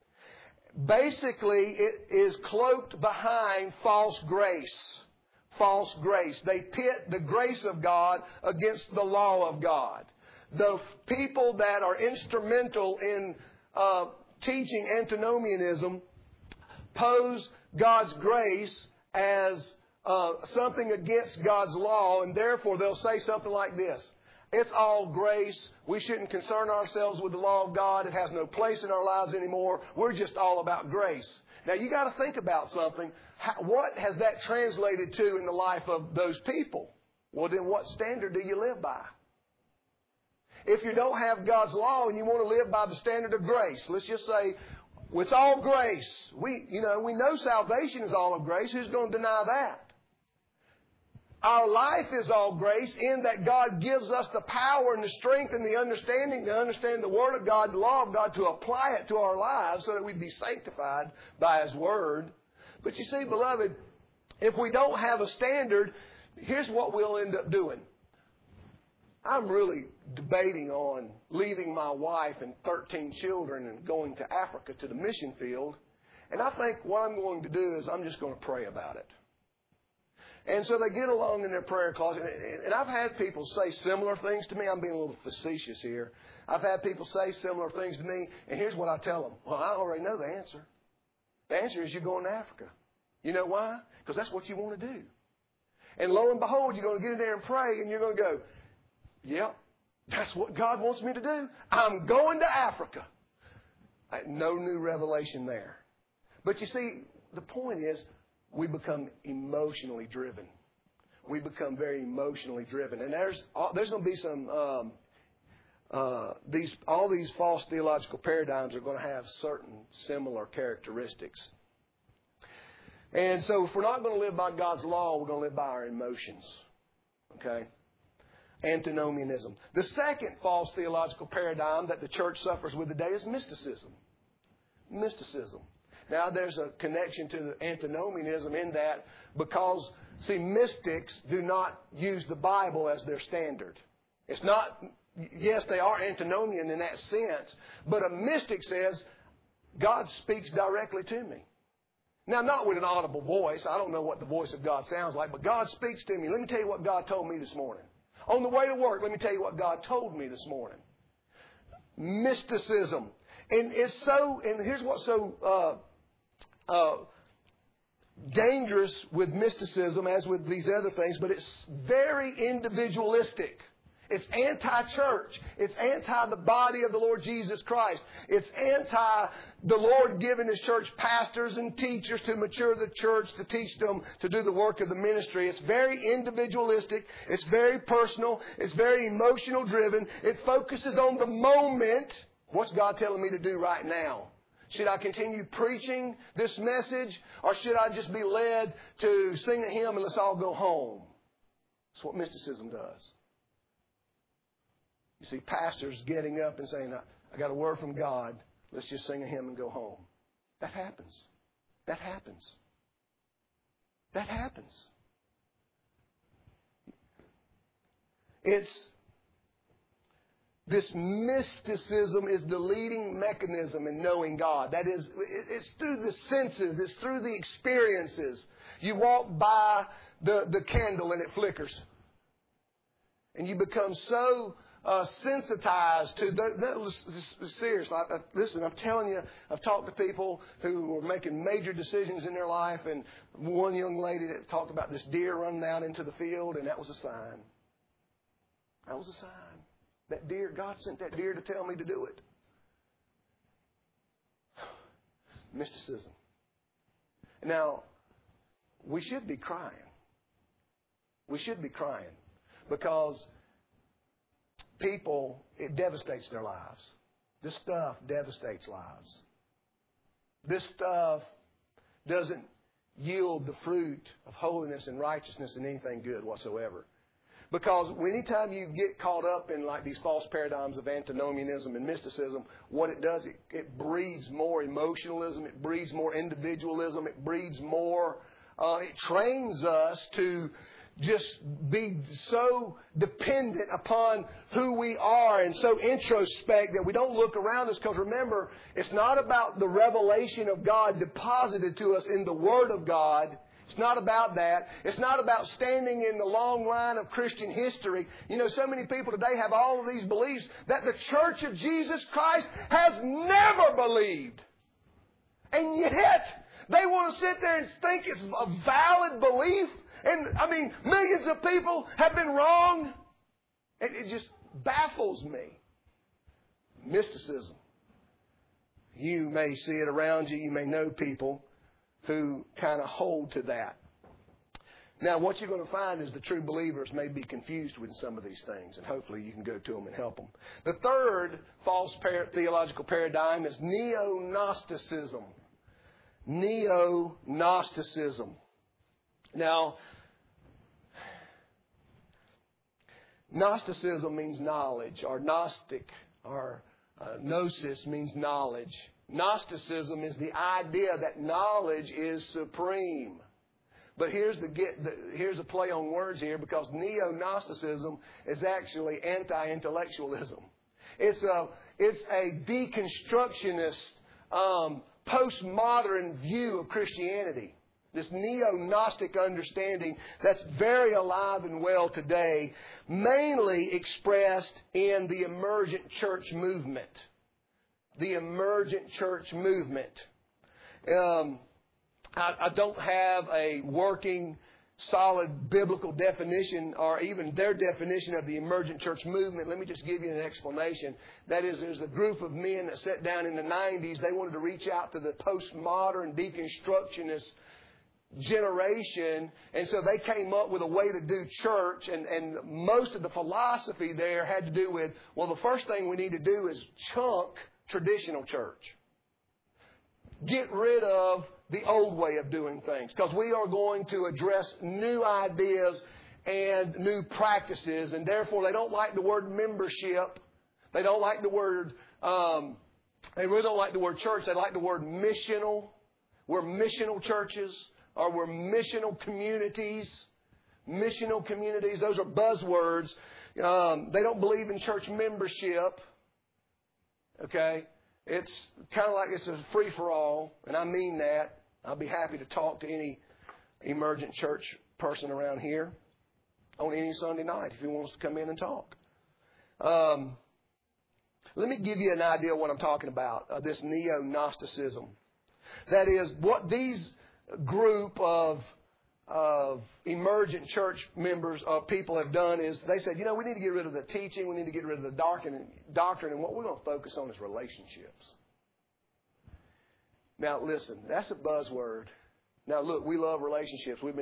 Basically, it is cloaked behind false grace. False grace. They pit the grace of God against the law of God. The people that are instrumental in teaching antinomianism pose God's grace as something against God's law, and therefore they'll say something like this: It's all grace. We shouldn't concern ourselves with the law of God. It has no place in our lives anymore. We're just all about grace. Now, you got to think about something. What has that translated to in the life of those people? Well, then what standard do you live by? If you don't have God's law and you want to live by the standard of grace, let's just say it's all grace. We know salvation is all of grace. Who's going to deny that? Our life is all grace in that God gives us the power and the strength and the understanding to understand the Word of God, the law of God, to apply it to our lives so that we'd be sanctified by His Word. But you see, beloved, if we don't have a standard, here's what we'll end up doing. I'm really debating on leaving my wife and 13 children and going to Africa to the mission field. And I think what I'm going to do is I'm just going to pray about it. And so they get along in their prayer closet. And I've had people say similar things to me. I'm being a little facetious here. I've had people say similar things to me. And here's what I tell them. Well, I already know the answer. The answer is you're going to Africa. You know why? Because that's what you want to do. And lo and behold, you're going to get in there and pray. And you're going to go, yep, that's what God wants me to do. I'm going to Africa. No new revelation there. But you see, the point is, we become emotionally driven. We become very emotionally driven. And there's going to be some, all these false theological paradigms are going to have certain similar characteristics. And so if we're not going to live by God's law, we're going to live by our emotions. Okay? Antinomianism. The second false theological paradigm that the church suffers with today is mysticism. Mysticism. Now, there's a connection to the antinomianism in that because, see, mystics do not use the Bible as their standard. It's not, yes, they are antinomian in that sense, but a mystic says, God speaks directly to me. Now, not with an audible voice. I don't know what the voice of God sounds like, but God speaks to me. Let me tell you what God told me this morning. On the way to work, let me tell you what God told me this morning. Mysticism. And here's what's so dangerous with mysticism as with these other things, but it's very individualistic. It's anti-church. It's anti the body of the Lord Jesus Christ. It's anti the Lord giving His church pastors and teachers to mature the church, to teach them to do the work of the ministry. It's very individualistic. It's very personal. It's very emotional driven. It focuses on the moment. What's God telling me to do right now? Should I continue preaching this message, or should I just be led to sing a hymn and let's all go home? That's what mysticism does. You see pastors getting up and saying, I got a word from God. Let's just sing a hymn and go home. That happens. That happens. That happens. This mysticism is the leading mechanism in knowing God. That is, it's through the senses. It's through the experiences. You walk by the candle and it flickers. And you become so sensitized to serious. Listen, I'm telling you, I've talked to people who were making major decisions in their life, and one young lady that talked about this deer running out into the field, and that was a sign. That was a sign. That deer, God sent that deer to tell me to do it. Mysticism. Now, we should be crying. We should be crying because people, it devastates their lives. This stuff devastates lives. This stuff doesn't yield the fruit of holiness and righteousness and anything good whatsoever. Because anytime you get caught up in like these false paradigms of antinomianism and mysticism, what it does, it breeds more emotionalism, it breeds more individualism, it breeds more, it trains us to just be so dependent upon who we are and so introspect that we don't look around us. Because remember, it's not about the revelation of God deposited to us in the Word of God. It's not about that. It's not about standing in the long line of Christian history. You know, so many people today have all of these beliefs that the Church of Jesus Christ has never believed. And yet, they want to sit there and think it's a valid belief. And, I mean, millions of people have been wrong. baffles me. Mysticism. You may see it around you. You may know people who kind of hold to that. Now, what you're going to find is the true believers may be confused with some of these things, and hopefully you can go to them and help them. The third false theological paradigm is neo-Gnosticism. Neo-Gnosticism. Now, Gnosticism means knowledge, or Gnostic, or Gnosis means knowledge. Gnosticism is the idea that knowledge is supreme. But here's a play on words here, because neo-Gnosticism is actually anti-intellectualism. It's a deconstructionist, postmodern view of Christianity. This neo-Gnostic understanding that's very alive and well today, mainly expressed in the emergent church movement. The emergent church movement. I don't have a working, solid biblical definition or even their definition of the emergent church movement. Let me just give you an explanation. That is, there's a group of men that sat down in the 90s. They wanted to reach out to the postmodern deconstructionist generation, and so they came up with a way to do church, and most of the philosophy there had to do with, well, the first thing we need to do is chunk traditional church. Get rid of the old way of doing things, because we are going to address new ideas and new practices, and therefore they don't like the word membership. They don't like the word, they really don't like the word church. They like the word missional. We're missional churches, or we're missional communities. Missional communities, those are buzzwords. They don't believe in church membership. Okay? It's kind of like it's a free-for-all, and I mean that. I'll be happy to talk to any emergent church person around here on any Sunday night if he wants to come in and talk. Let me give you an idea of what I'm talking about, this neo-Gnosticism. That is, what these group of emergent church members of people have done is they said, we need to get rid of the teaching, we need to get rid of the doctrine, and what we're going to focus on is relationships. Now, listen, that's a buzzword. Now, look, we love relationships. We've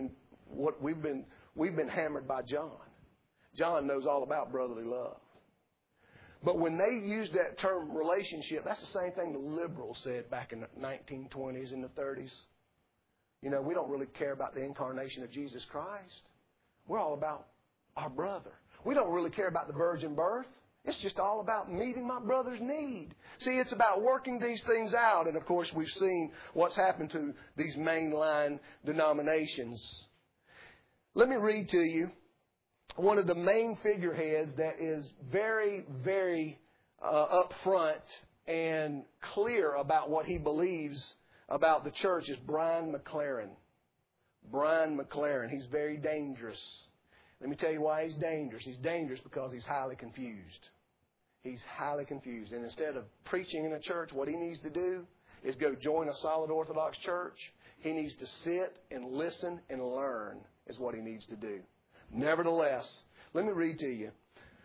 been hammered by John. John knows all about brotherly love. But when they used that term relationship, that's the same thing the liberals said back in the 1920s and the 30s. We don't really care about the incarnation of Jesus Christ. We're all about our brother. We don't really care about the virgin birth. It's just all about meeting my brother's need. See, it's about working these things out. And, of course, we've seen what's happened to these mainline denominations. Let me read to you one of the main figureheads that is very, very upfront and clear about what he believes about the church is Brian McLaren. Brian McLaren. He's very dangerous. Let me tell you why he's dangerous. He's dangerous because he's highly confused. He's highly confused. And instead of preaching in a church, what he needs to do is go join a solid Orthodox church. He needs to sit and listen and learn is what he needs to do. Nevertheless, let me read to you.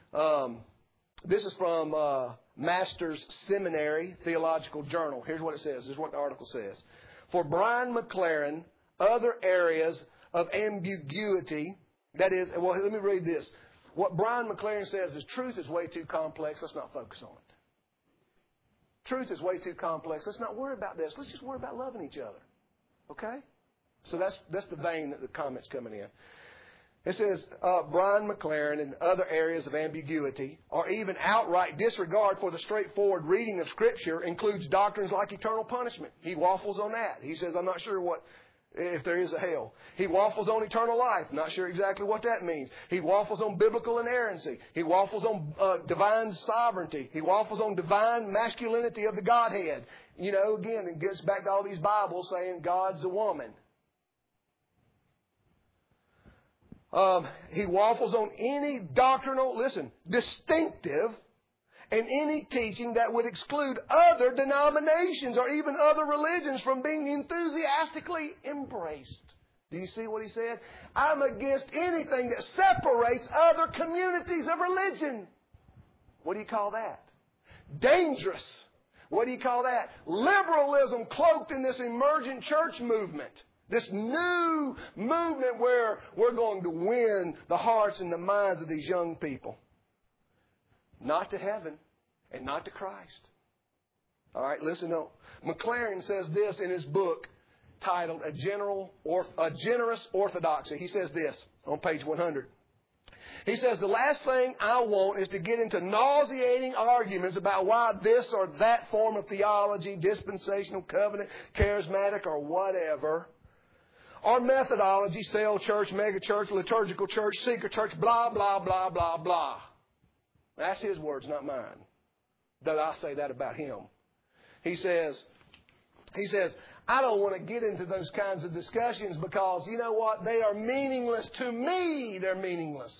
This is from Masters Seminary Theological Journal. Here's what it says. This is what the article says. For Brian McLaren, other areas of ambiguity, that is, well, let me read this. What Brian McLaren says is truth is way too complex. Let's not focus on it. Truth is way too complex. Let's not worry about this. Let's just worry about loving each other. Okay? So that's the vein that the comment's coming in. It says, Brian McLaren and other areas of ambiguity or even outright disregard for the straightforward reading of Scripture includes doctrines like eternal punishment. He waffles on that. He says, I'm not sure if there is a hell. He waffles on eternal life. Not sure exactly what that means. He waffles on biblical inerrancy. He waffles on divine sovereignty. He waffles on divine masculinity of the Godhead. Again, it gets back to all these Bibles saying God's a woman. He waffles on any doctrinal, distinctive, and any teaching that would exclude other denominations or even other religions from being enthusiastically embraced. Do you see what he said? I'm against anything that separates other communities of religion. What do you call that? Dangerous. What do you call that? Liberalism cloaked in this emergent church movement. This new movement where we're going to win the hearts and the minds of these young people. Not to heaven and not to Christ. All right, listen up. McLaren says this in his book titled A Generous Orthodoxy. He says this on page 100. He says, the last thing I want is to get into nauseating arguments about why this or that form of theology, dispensational, covenant, charismatic, or whatever, or methodology, cell church, mega church, liturgical church, secret church, blah, blah, blah, blah, blah. That's his words, not mine. That I say that about him. He says, I don't want to get into those kinds of discussions because, you know what, they are meaningless to me. They're meaningless.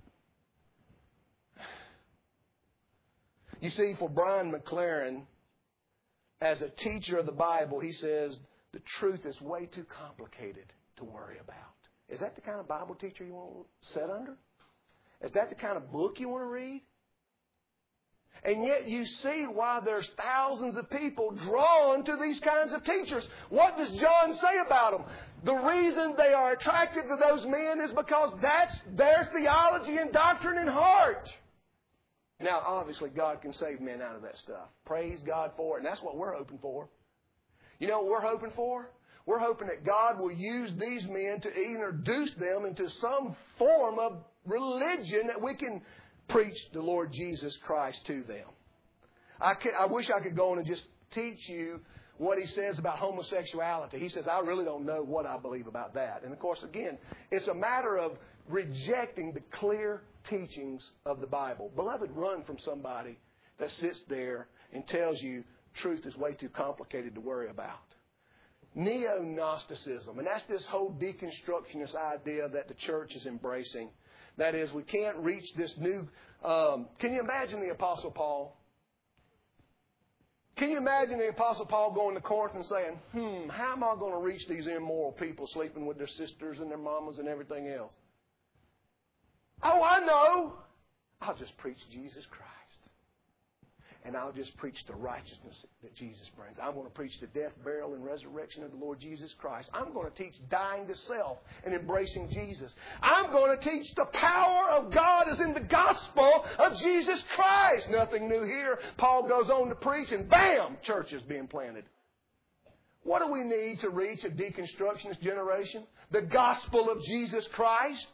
You see, for Brian McLaren, as a teacher of the Bible, he says, the truth is way too complicated to worry about. Is that the kind of Bible teacher you want to sit under? Is that the kind of book you want to read? And yet you see why there's thousands of people drawn to these kinds of teachers. What does John say about them? The reason they are attracted to those men is because that's their theology and doctrine and heart. Now, obviously, God can save men out of that stuff. Praise God for it. And that's what we're hoping for. You know what we're hoping for? We're hoping that God will use these men to introduce them into some form of religion that we can preach the Lord Jesus Christ to them. I wish I could go on and just teach you what he says about homosexuality. He says, I really don't know what I believe about that. And of course, again, it's a matter of rejecting the clear teachings of the Bible. Beloved, run from somebody that sits there and tells you truth is way too complicated to worry about. Neo-Gnosticism, and that's this whole deconstructionist idea that the church is embracing. That is, we can't reach this new... can you imagine the Apostle Paul? Can you imagine the Apostle Paul going to Corinth and saying, how am I going to reach these immoral people sleeping with their sisters and their mamas and everything else? Oh, I know. I'll just preach Jesus Christ. And I'll just preach the righteousness that Jesus brings. I'm going to preach the death, burial, and resurrection of the Lord Jesus Christ. I'm going to teach dying to self and embracing Jesus. I'm going to teach the power of God is in the gospel of Jesus Christ. Nothing new here. Paul goes on to preach and bam, church is being planted. What do we need to reach a deconstructionist generation? The gospel of Jesus Christ.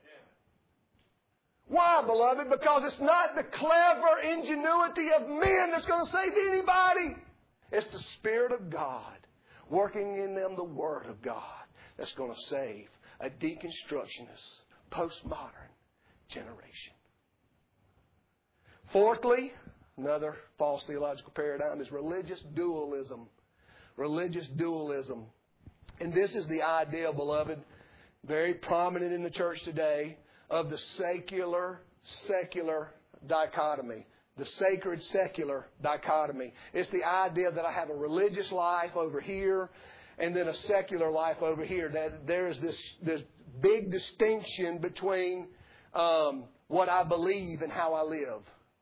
Why, beloved? Because it's not the clever ingenuity of men that's going to save anybody. It's the Spirit of God working in them the Word of God that's going to save a deconstructionist, postmodern generation. Fourthly, another false theological paradigm is religious dualism. Religious dualism. And this is the idea, beloved, very prominent in the church today, of the secular dichotomy. The sacred secular dichotomy. It's the idea that I have a religious life over here and then a secular life over here. That there is this big distinction between what I believe and how I live.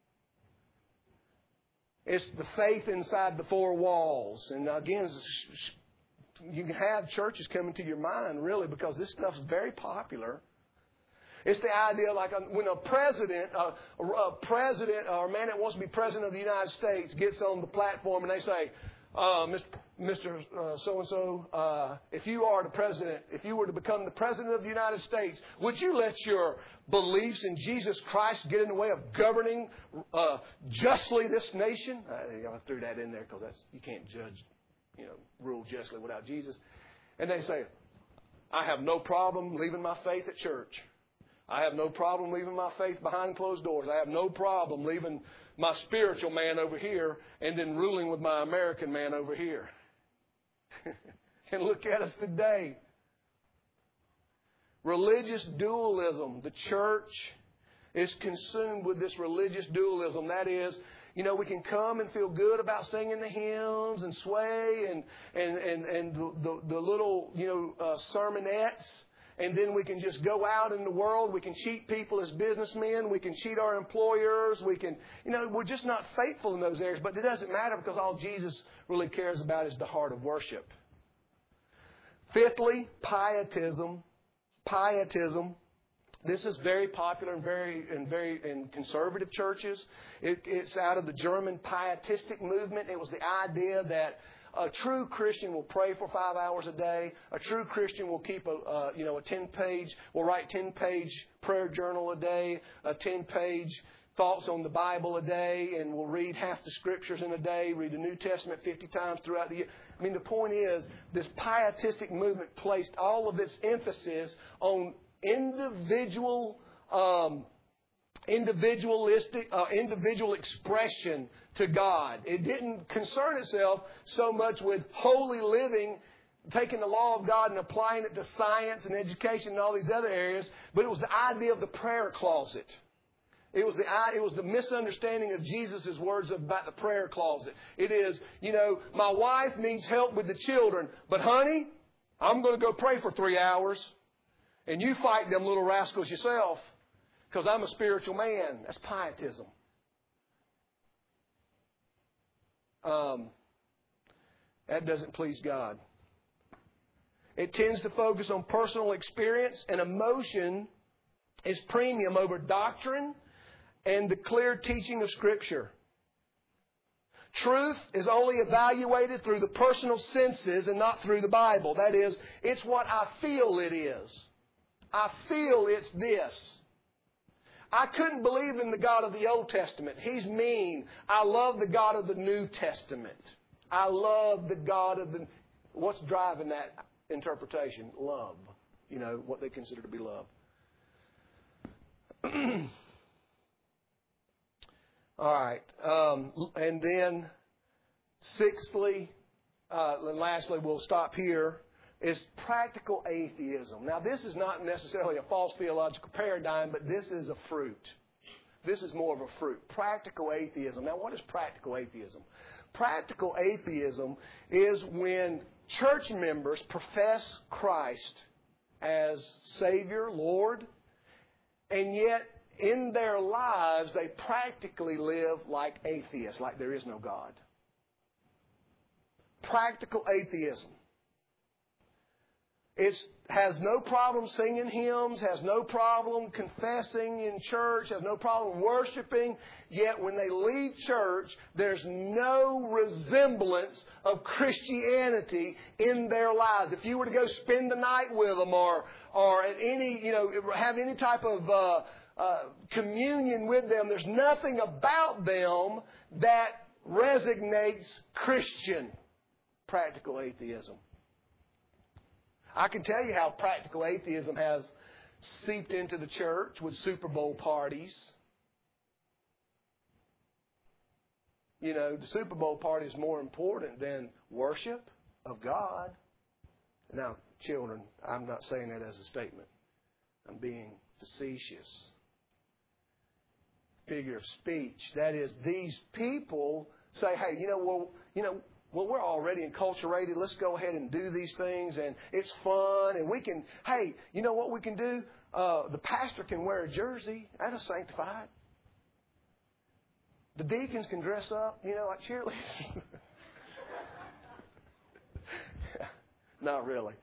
It's the faith inside the four walls. And again, you can have churches coming to your mind, really, because this stuff is very popular. It's the idea like when a president or a man that wants to be president of the United States gets on the platform and they say, Mr. So-and-so, if you are the president, if you were to become the president of the United States, would you let your beliefs in Jesus Christ get in the way of governing justly this nation? I threw that in there because you can't judge, rule justly without Jesus. And they say, I have no problem leaving my faith at church. I have no problem leaving my faith behind closed doors. I have no problem leaving my spiritual man over here and then ruling with my American man over here. And look at us today. Religious dualism. The church is consumed with this religious dualism. That is, we can come and feel good about singing the hymns and sway and the little, sermonettes and then we can just go out in the world. We can cheat people as businessmen. We can cheat our employers. We can, we're just not faithful in those areas. But it doesn't matter because all Jesus really cares about is the heart of worship. Fifthly, pietism. Pietism. This is very popular in conservative churches. It's out of the German pietistic movement. It was the idea that a true Christian will pray for 5 hours a day. A true Christian will keep will write 10-page prayer journal a day, a 10-page thoughts on the Bible a day, and will read half the Scriptures in a day, read the New Testament 50 times throughout the year. I mean, the point is, this pietistic movement placed all of its emphasis on individual expression to God. It didn't concern itself so much with holy living, taking the law of God and applying it to science and education and all these other areas, but it was the idea of the prayer closet. It was the misunderstanding of Jesus' words about the prayer closet. It is, my wife needs help with the children, but honey, I'm going to go pray for 3 hours, and you fight them little rascals yourself, because I'm a spiritual man. That's pietism. That doesn't please God. It tends to focus on personal experience, and emotion is premium over doctrine and the clear teaching of Scripture. Truth is only evaluated through the personal senses and not through the Bible. That is, it's what I feel it is. I feel it's this. I couldn't believe in the God of the Old Testament. He's mean. I love the God of the New Testament. I love the God of the... What's driving that interpretation? Love. What they consider to be love. All right. And then, sixthly, and lastly, we'll stop here, is practical atheism. Now, this is not necessarily a false theological paradigm, but this is a fruit. This is more of a fruit. Practical atheism. Now, what is practical atheism? Practical atheism is when church members profess Christ as Savior, Lord, and yet in their lives they practically live like atheists, like there is no God. Practical atheism. It has no problem singing hymns, has no problem confessing in church, has no problem worshiping. Yet when they leave church, there's no resemblance of Christianity in their lives. If you were to go spend the night with them or at any, have any type of communion with them, there's nothing about them that resonates Christian. Practical atheism. I can tell you how practical atheism has seeped into the church with Super Bowl parties. The Super Bowl party is more important than worship of God. Now, children, I'm not saying that as a statement. I'm being facetious. Figure of speech. That is, these people say, hey, well, we're already enculturated. Let's go ahead and do these things, and it's fun, and we can, hey, you know what we can do? The pastor can wear a jersey. That is sanctified. The deacons can dress up, like cheerleaders. Not really.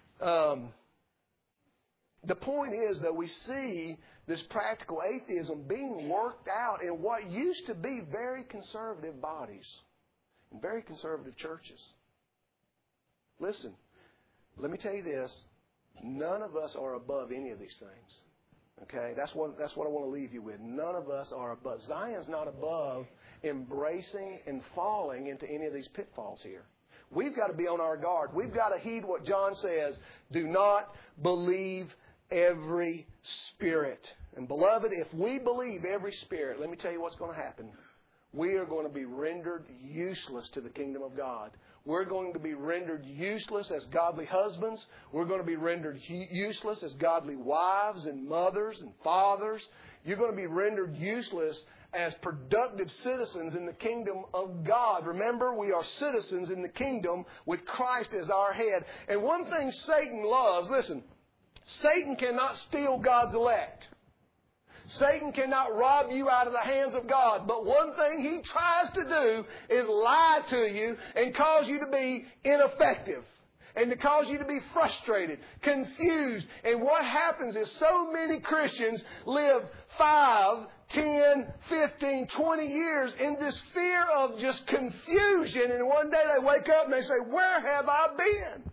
The point is, though, we see this practical atheism being worked out in what used to be very conservative bodies. In very conservative churches. Listen, let me tell you this. None of us are above any of these things. Okay? That's what I want to leave you with. None of us are above. Zion's not above embracing and falling into any of these pitfalls here. We've got to be on our guard. We've got to heed what John says. Do not believe every spirit. And beloved, if we believe every spirit, let me tell you what's going to happen. We are going to be rendered useless to the kingdom of God. We're going to be rendered useless as godly husbands. We're going to be rendered useless as godly wives and mothers and fathers. You're going to be rendered useless as productive citizens in the kingdom of God. Remember, we are citizens in the kingdom with Christ as our head. And one thing Satan loves, listen, Satan cannot steal God's elect. Satan cannot rob you out of the hands of God. But one thing he tries to do is lie to you and cause you to be ineffective. And to cause you to be frustrated, confused. And what happens is so many Christians live 5, 10, 15, 20 years in this fear of just confusion. And one day they wake up and they say, where have I been?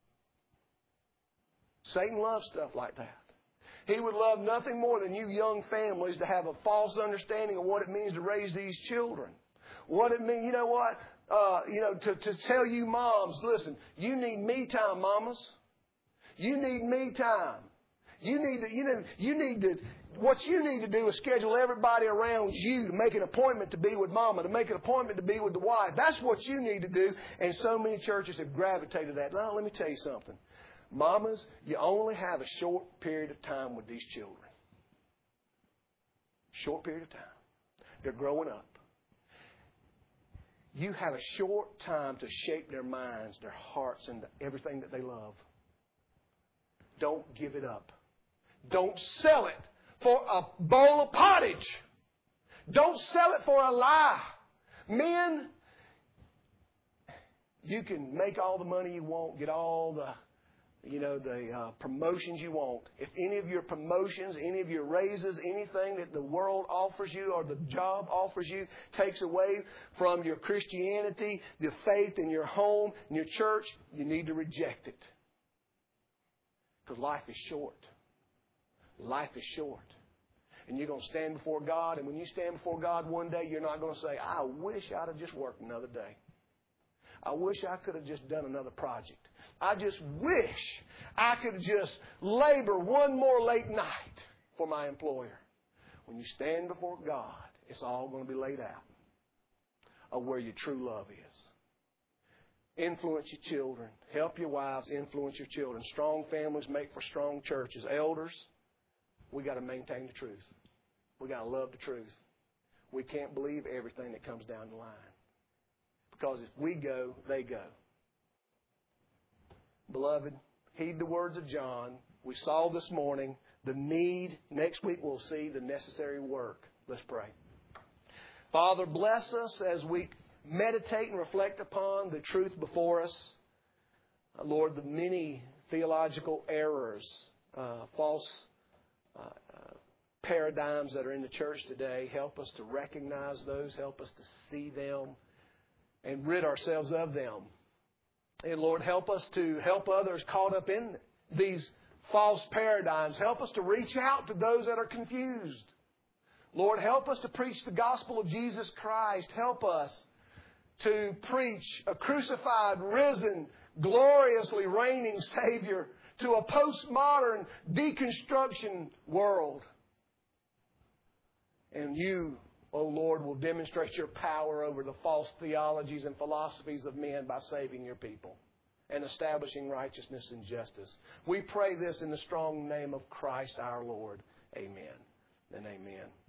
Satan loves stuff like that. He would love nothing more than you young families to have a false understanding of what it means to raise these children. What it means, you know what? To tell you moms, listen, you need me time, mamas. You need me time. What you need to do is schedule everybody around you to make an appointment to be with mama, to make an appointment to be with the wife. That's what you need to do. And so many churches have gravitated to that. Now, let me tell you something. Mamas, you only have a short period of time with these children. Short period of time. They're growing up. You have a short time to shape their minds, their hearts, and everything that they love. Don't give it up. Don't sell it for a bowl of pottage. Don't sell it for a lie. Men, you can make all the money you want, get all the promotions you want. If any of your promotions, any of your raises, anything that the world offers you or the job offers you takes away from your Christianity, the faith in your home, in your church, you need to reject it. Because life is short. Life is short. And you're going to stand before God, and when you stand before God one day, you're not going to say, I wish I'd have just worked another day. I wish I could have just done another project. I just wish I could just labor one more late night for my employer. When you stand before God, it's all going to be laid out of where your true love is. Influence your children. Help your wives influence your children. Strong families make for strong churches. Elders, we got to maintain the truth. We got to love the truth. We can't believe everything that comes down the line. Because if we go, they go. Beloved, heed the words of John. We saw this morning the need. Next week we'll see the necessary work. Let's pray. Father, bless us as we meditate and reflect upon the truth before us. Lord, the many theological errors, false paradigms that are in the church today. Help us to recognize those. Help us to see them and rid ourselves of them. And Lord, help us to help others caught up in these false paradigms. Help us to reach out to those that are confused. Lord, help us to preach the gospel of Jesus Christ. Help us to preach a crucified, risen, gloriously reigning Savior to a postmodern deconstruction world. And you, O Lord, will demonstrate your power over the false theologies and philosophies of men by saving your people and establishing righteousness and justice. We pray this in the strong name of Christ our Lord. Amen and amen.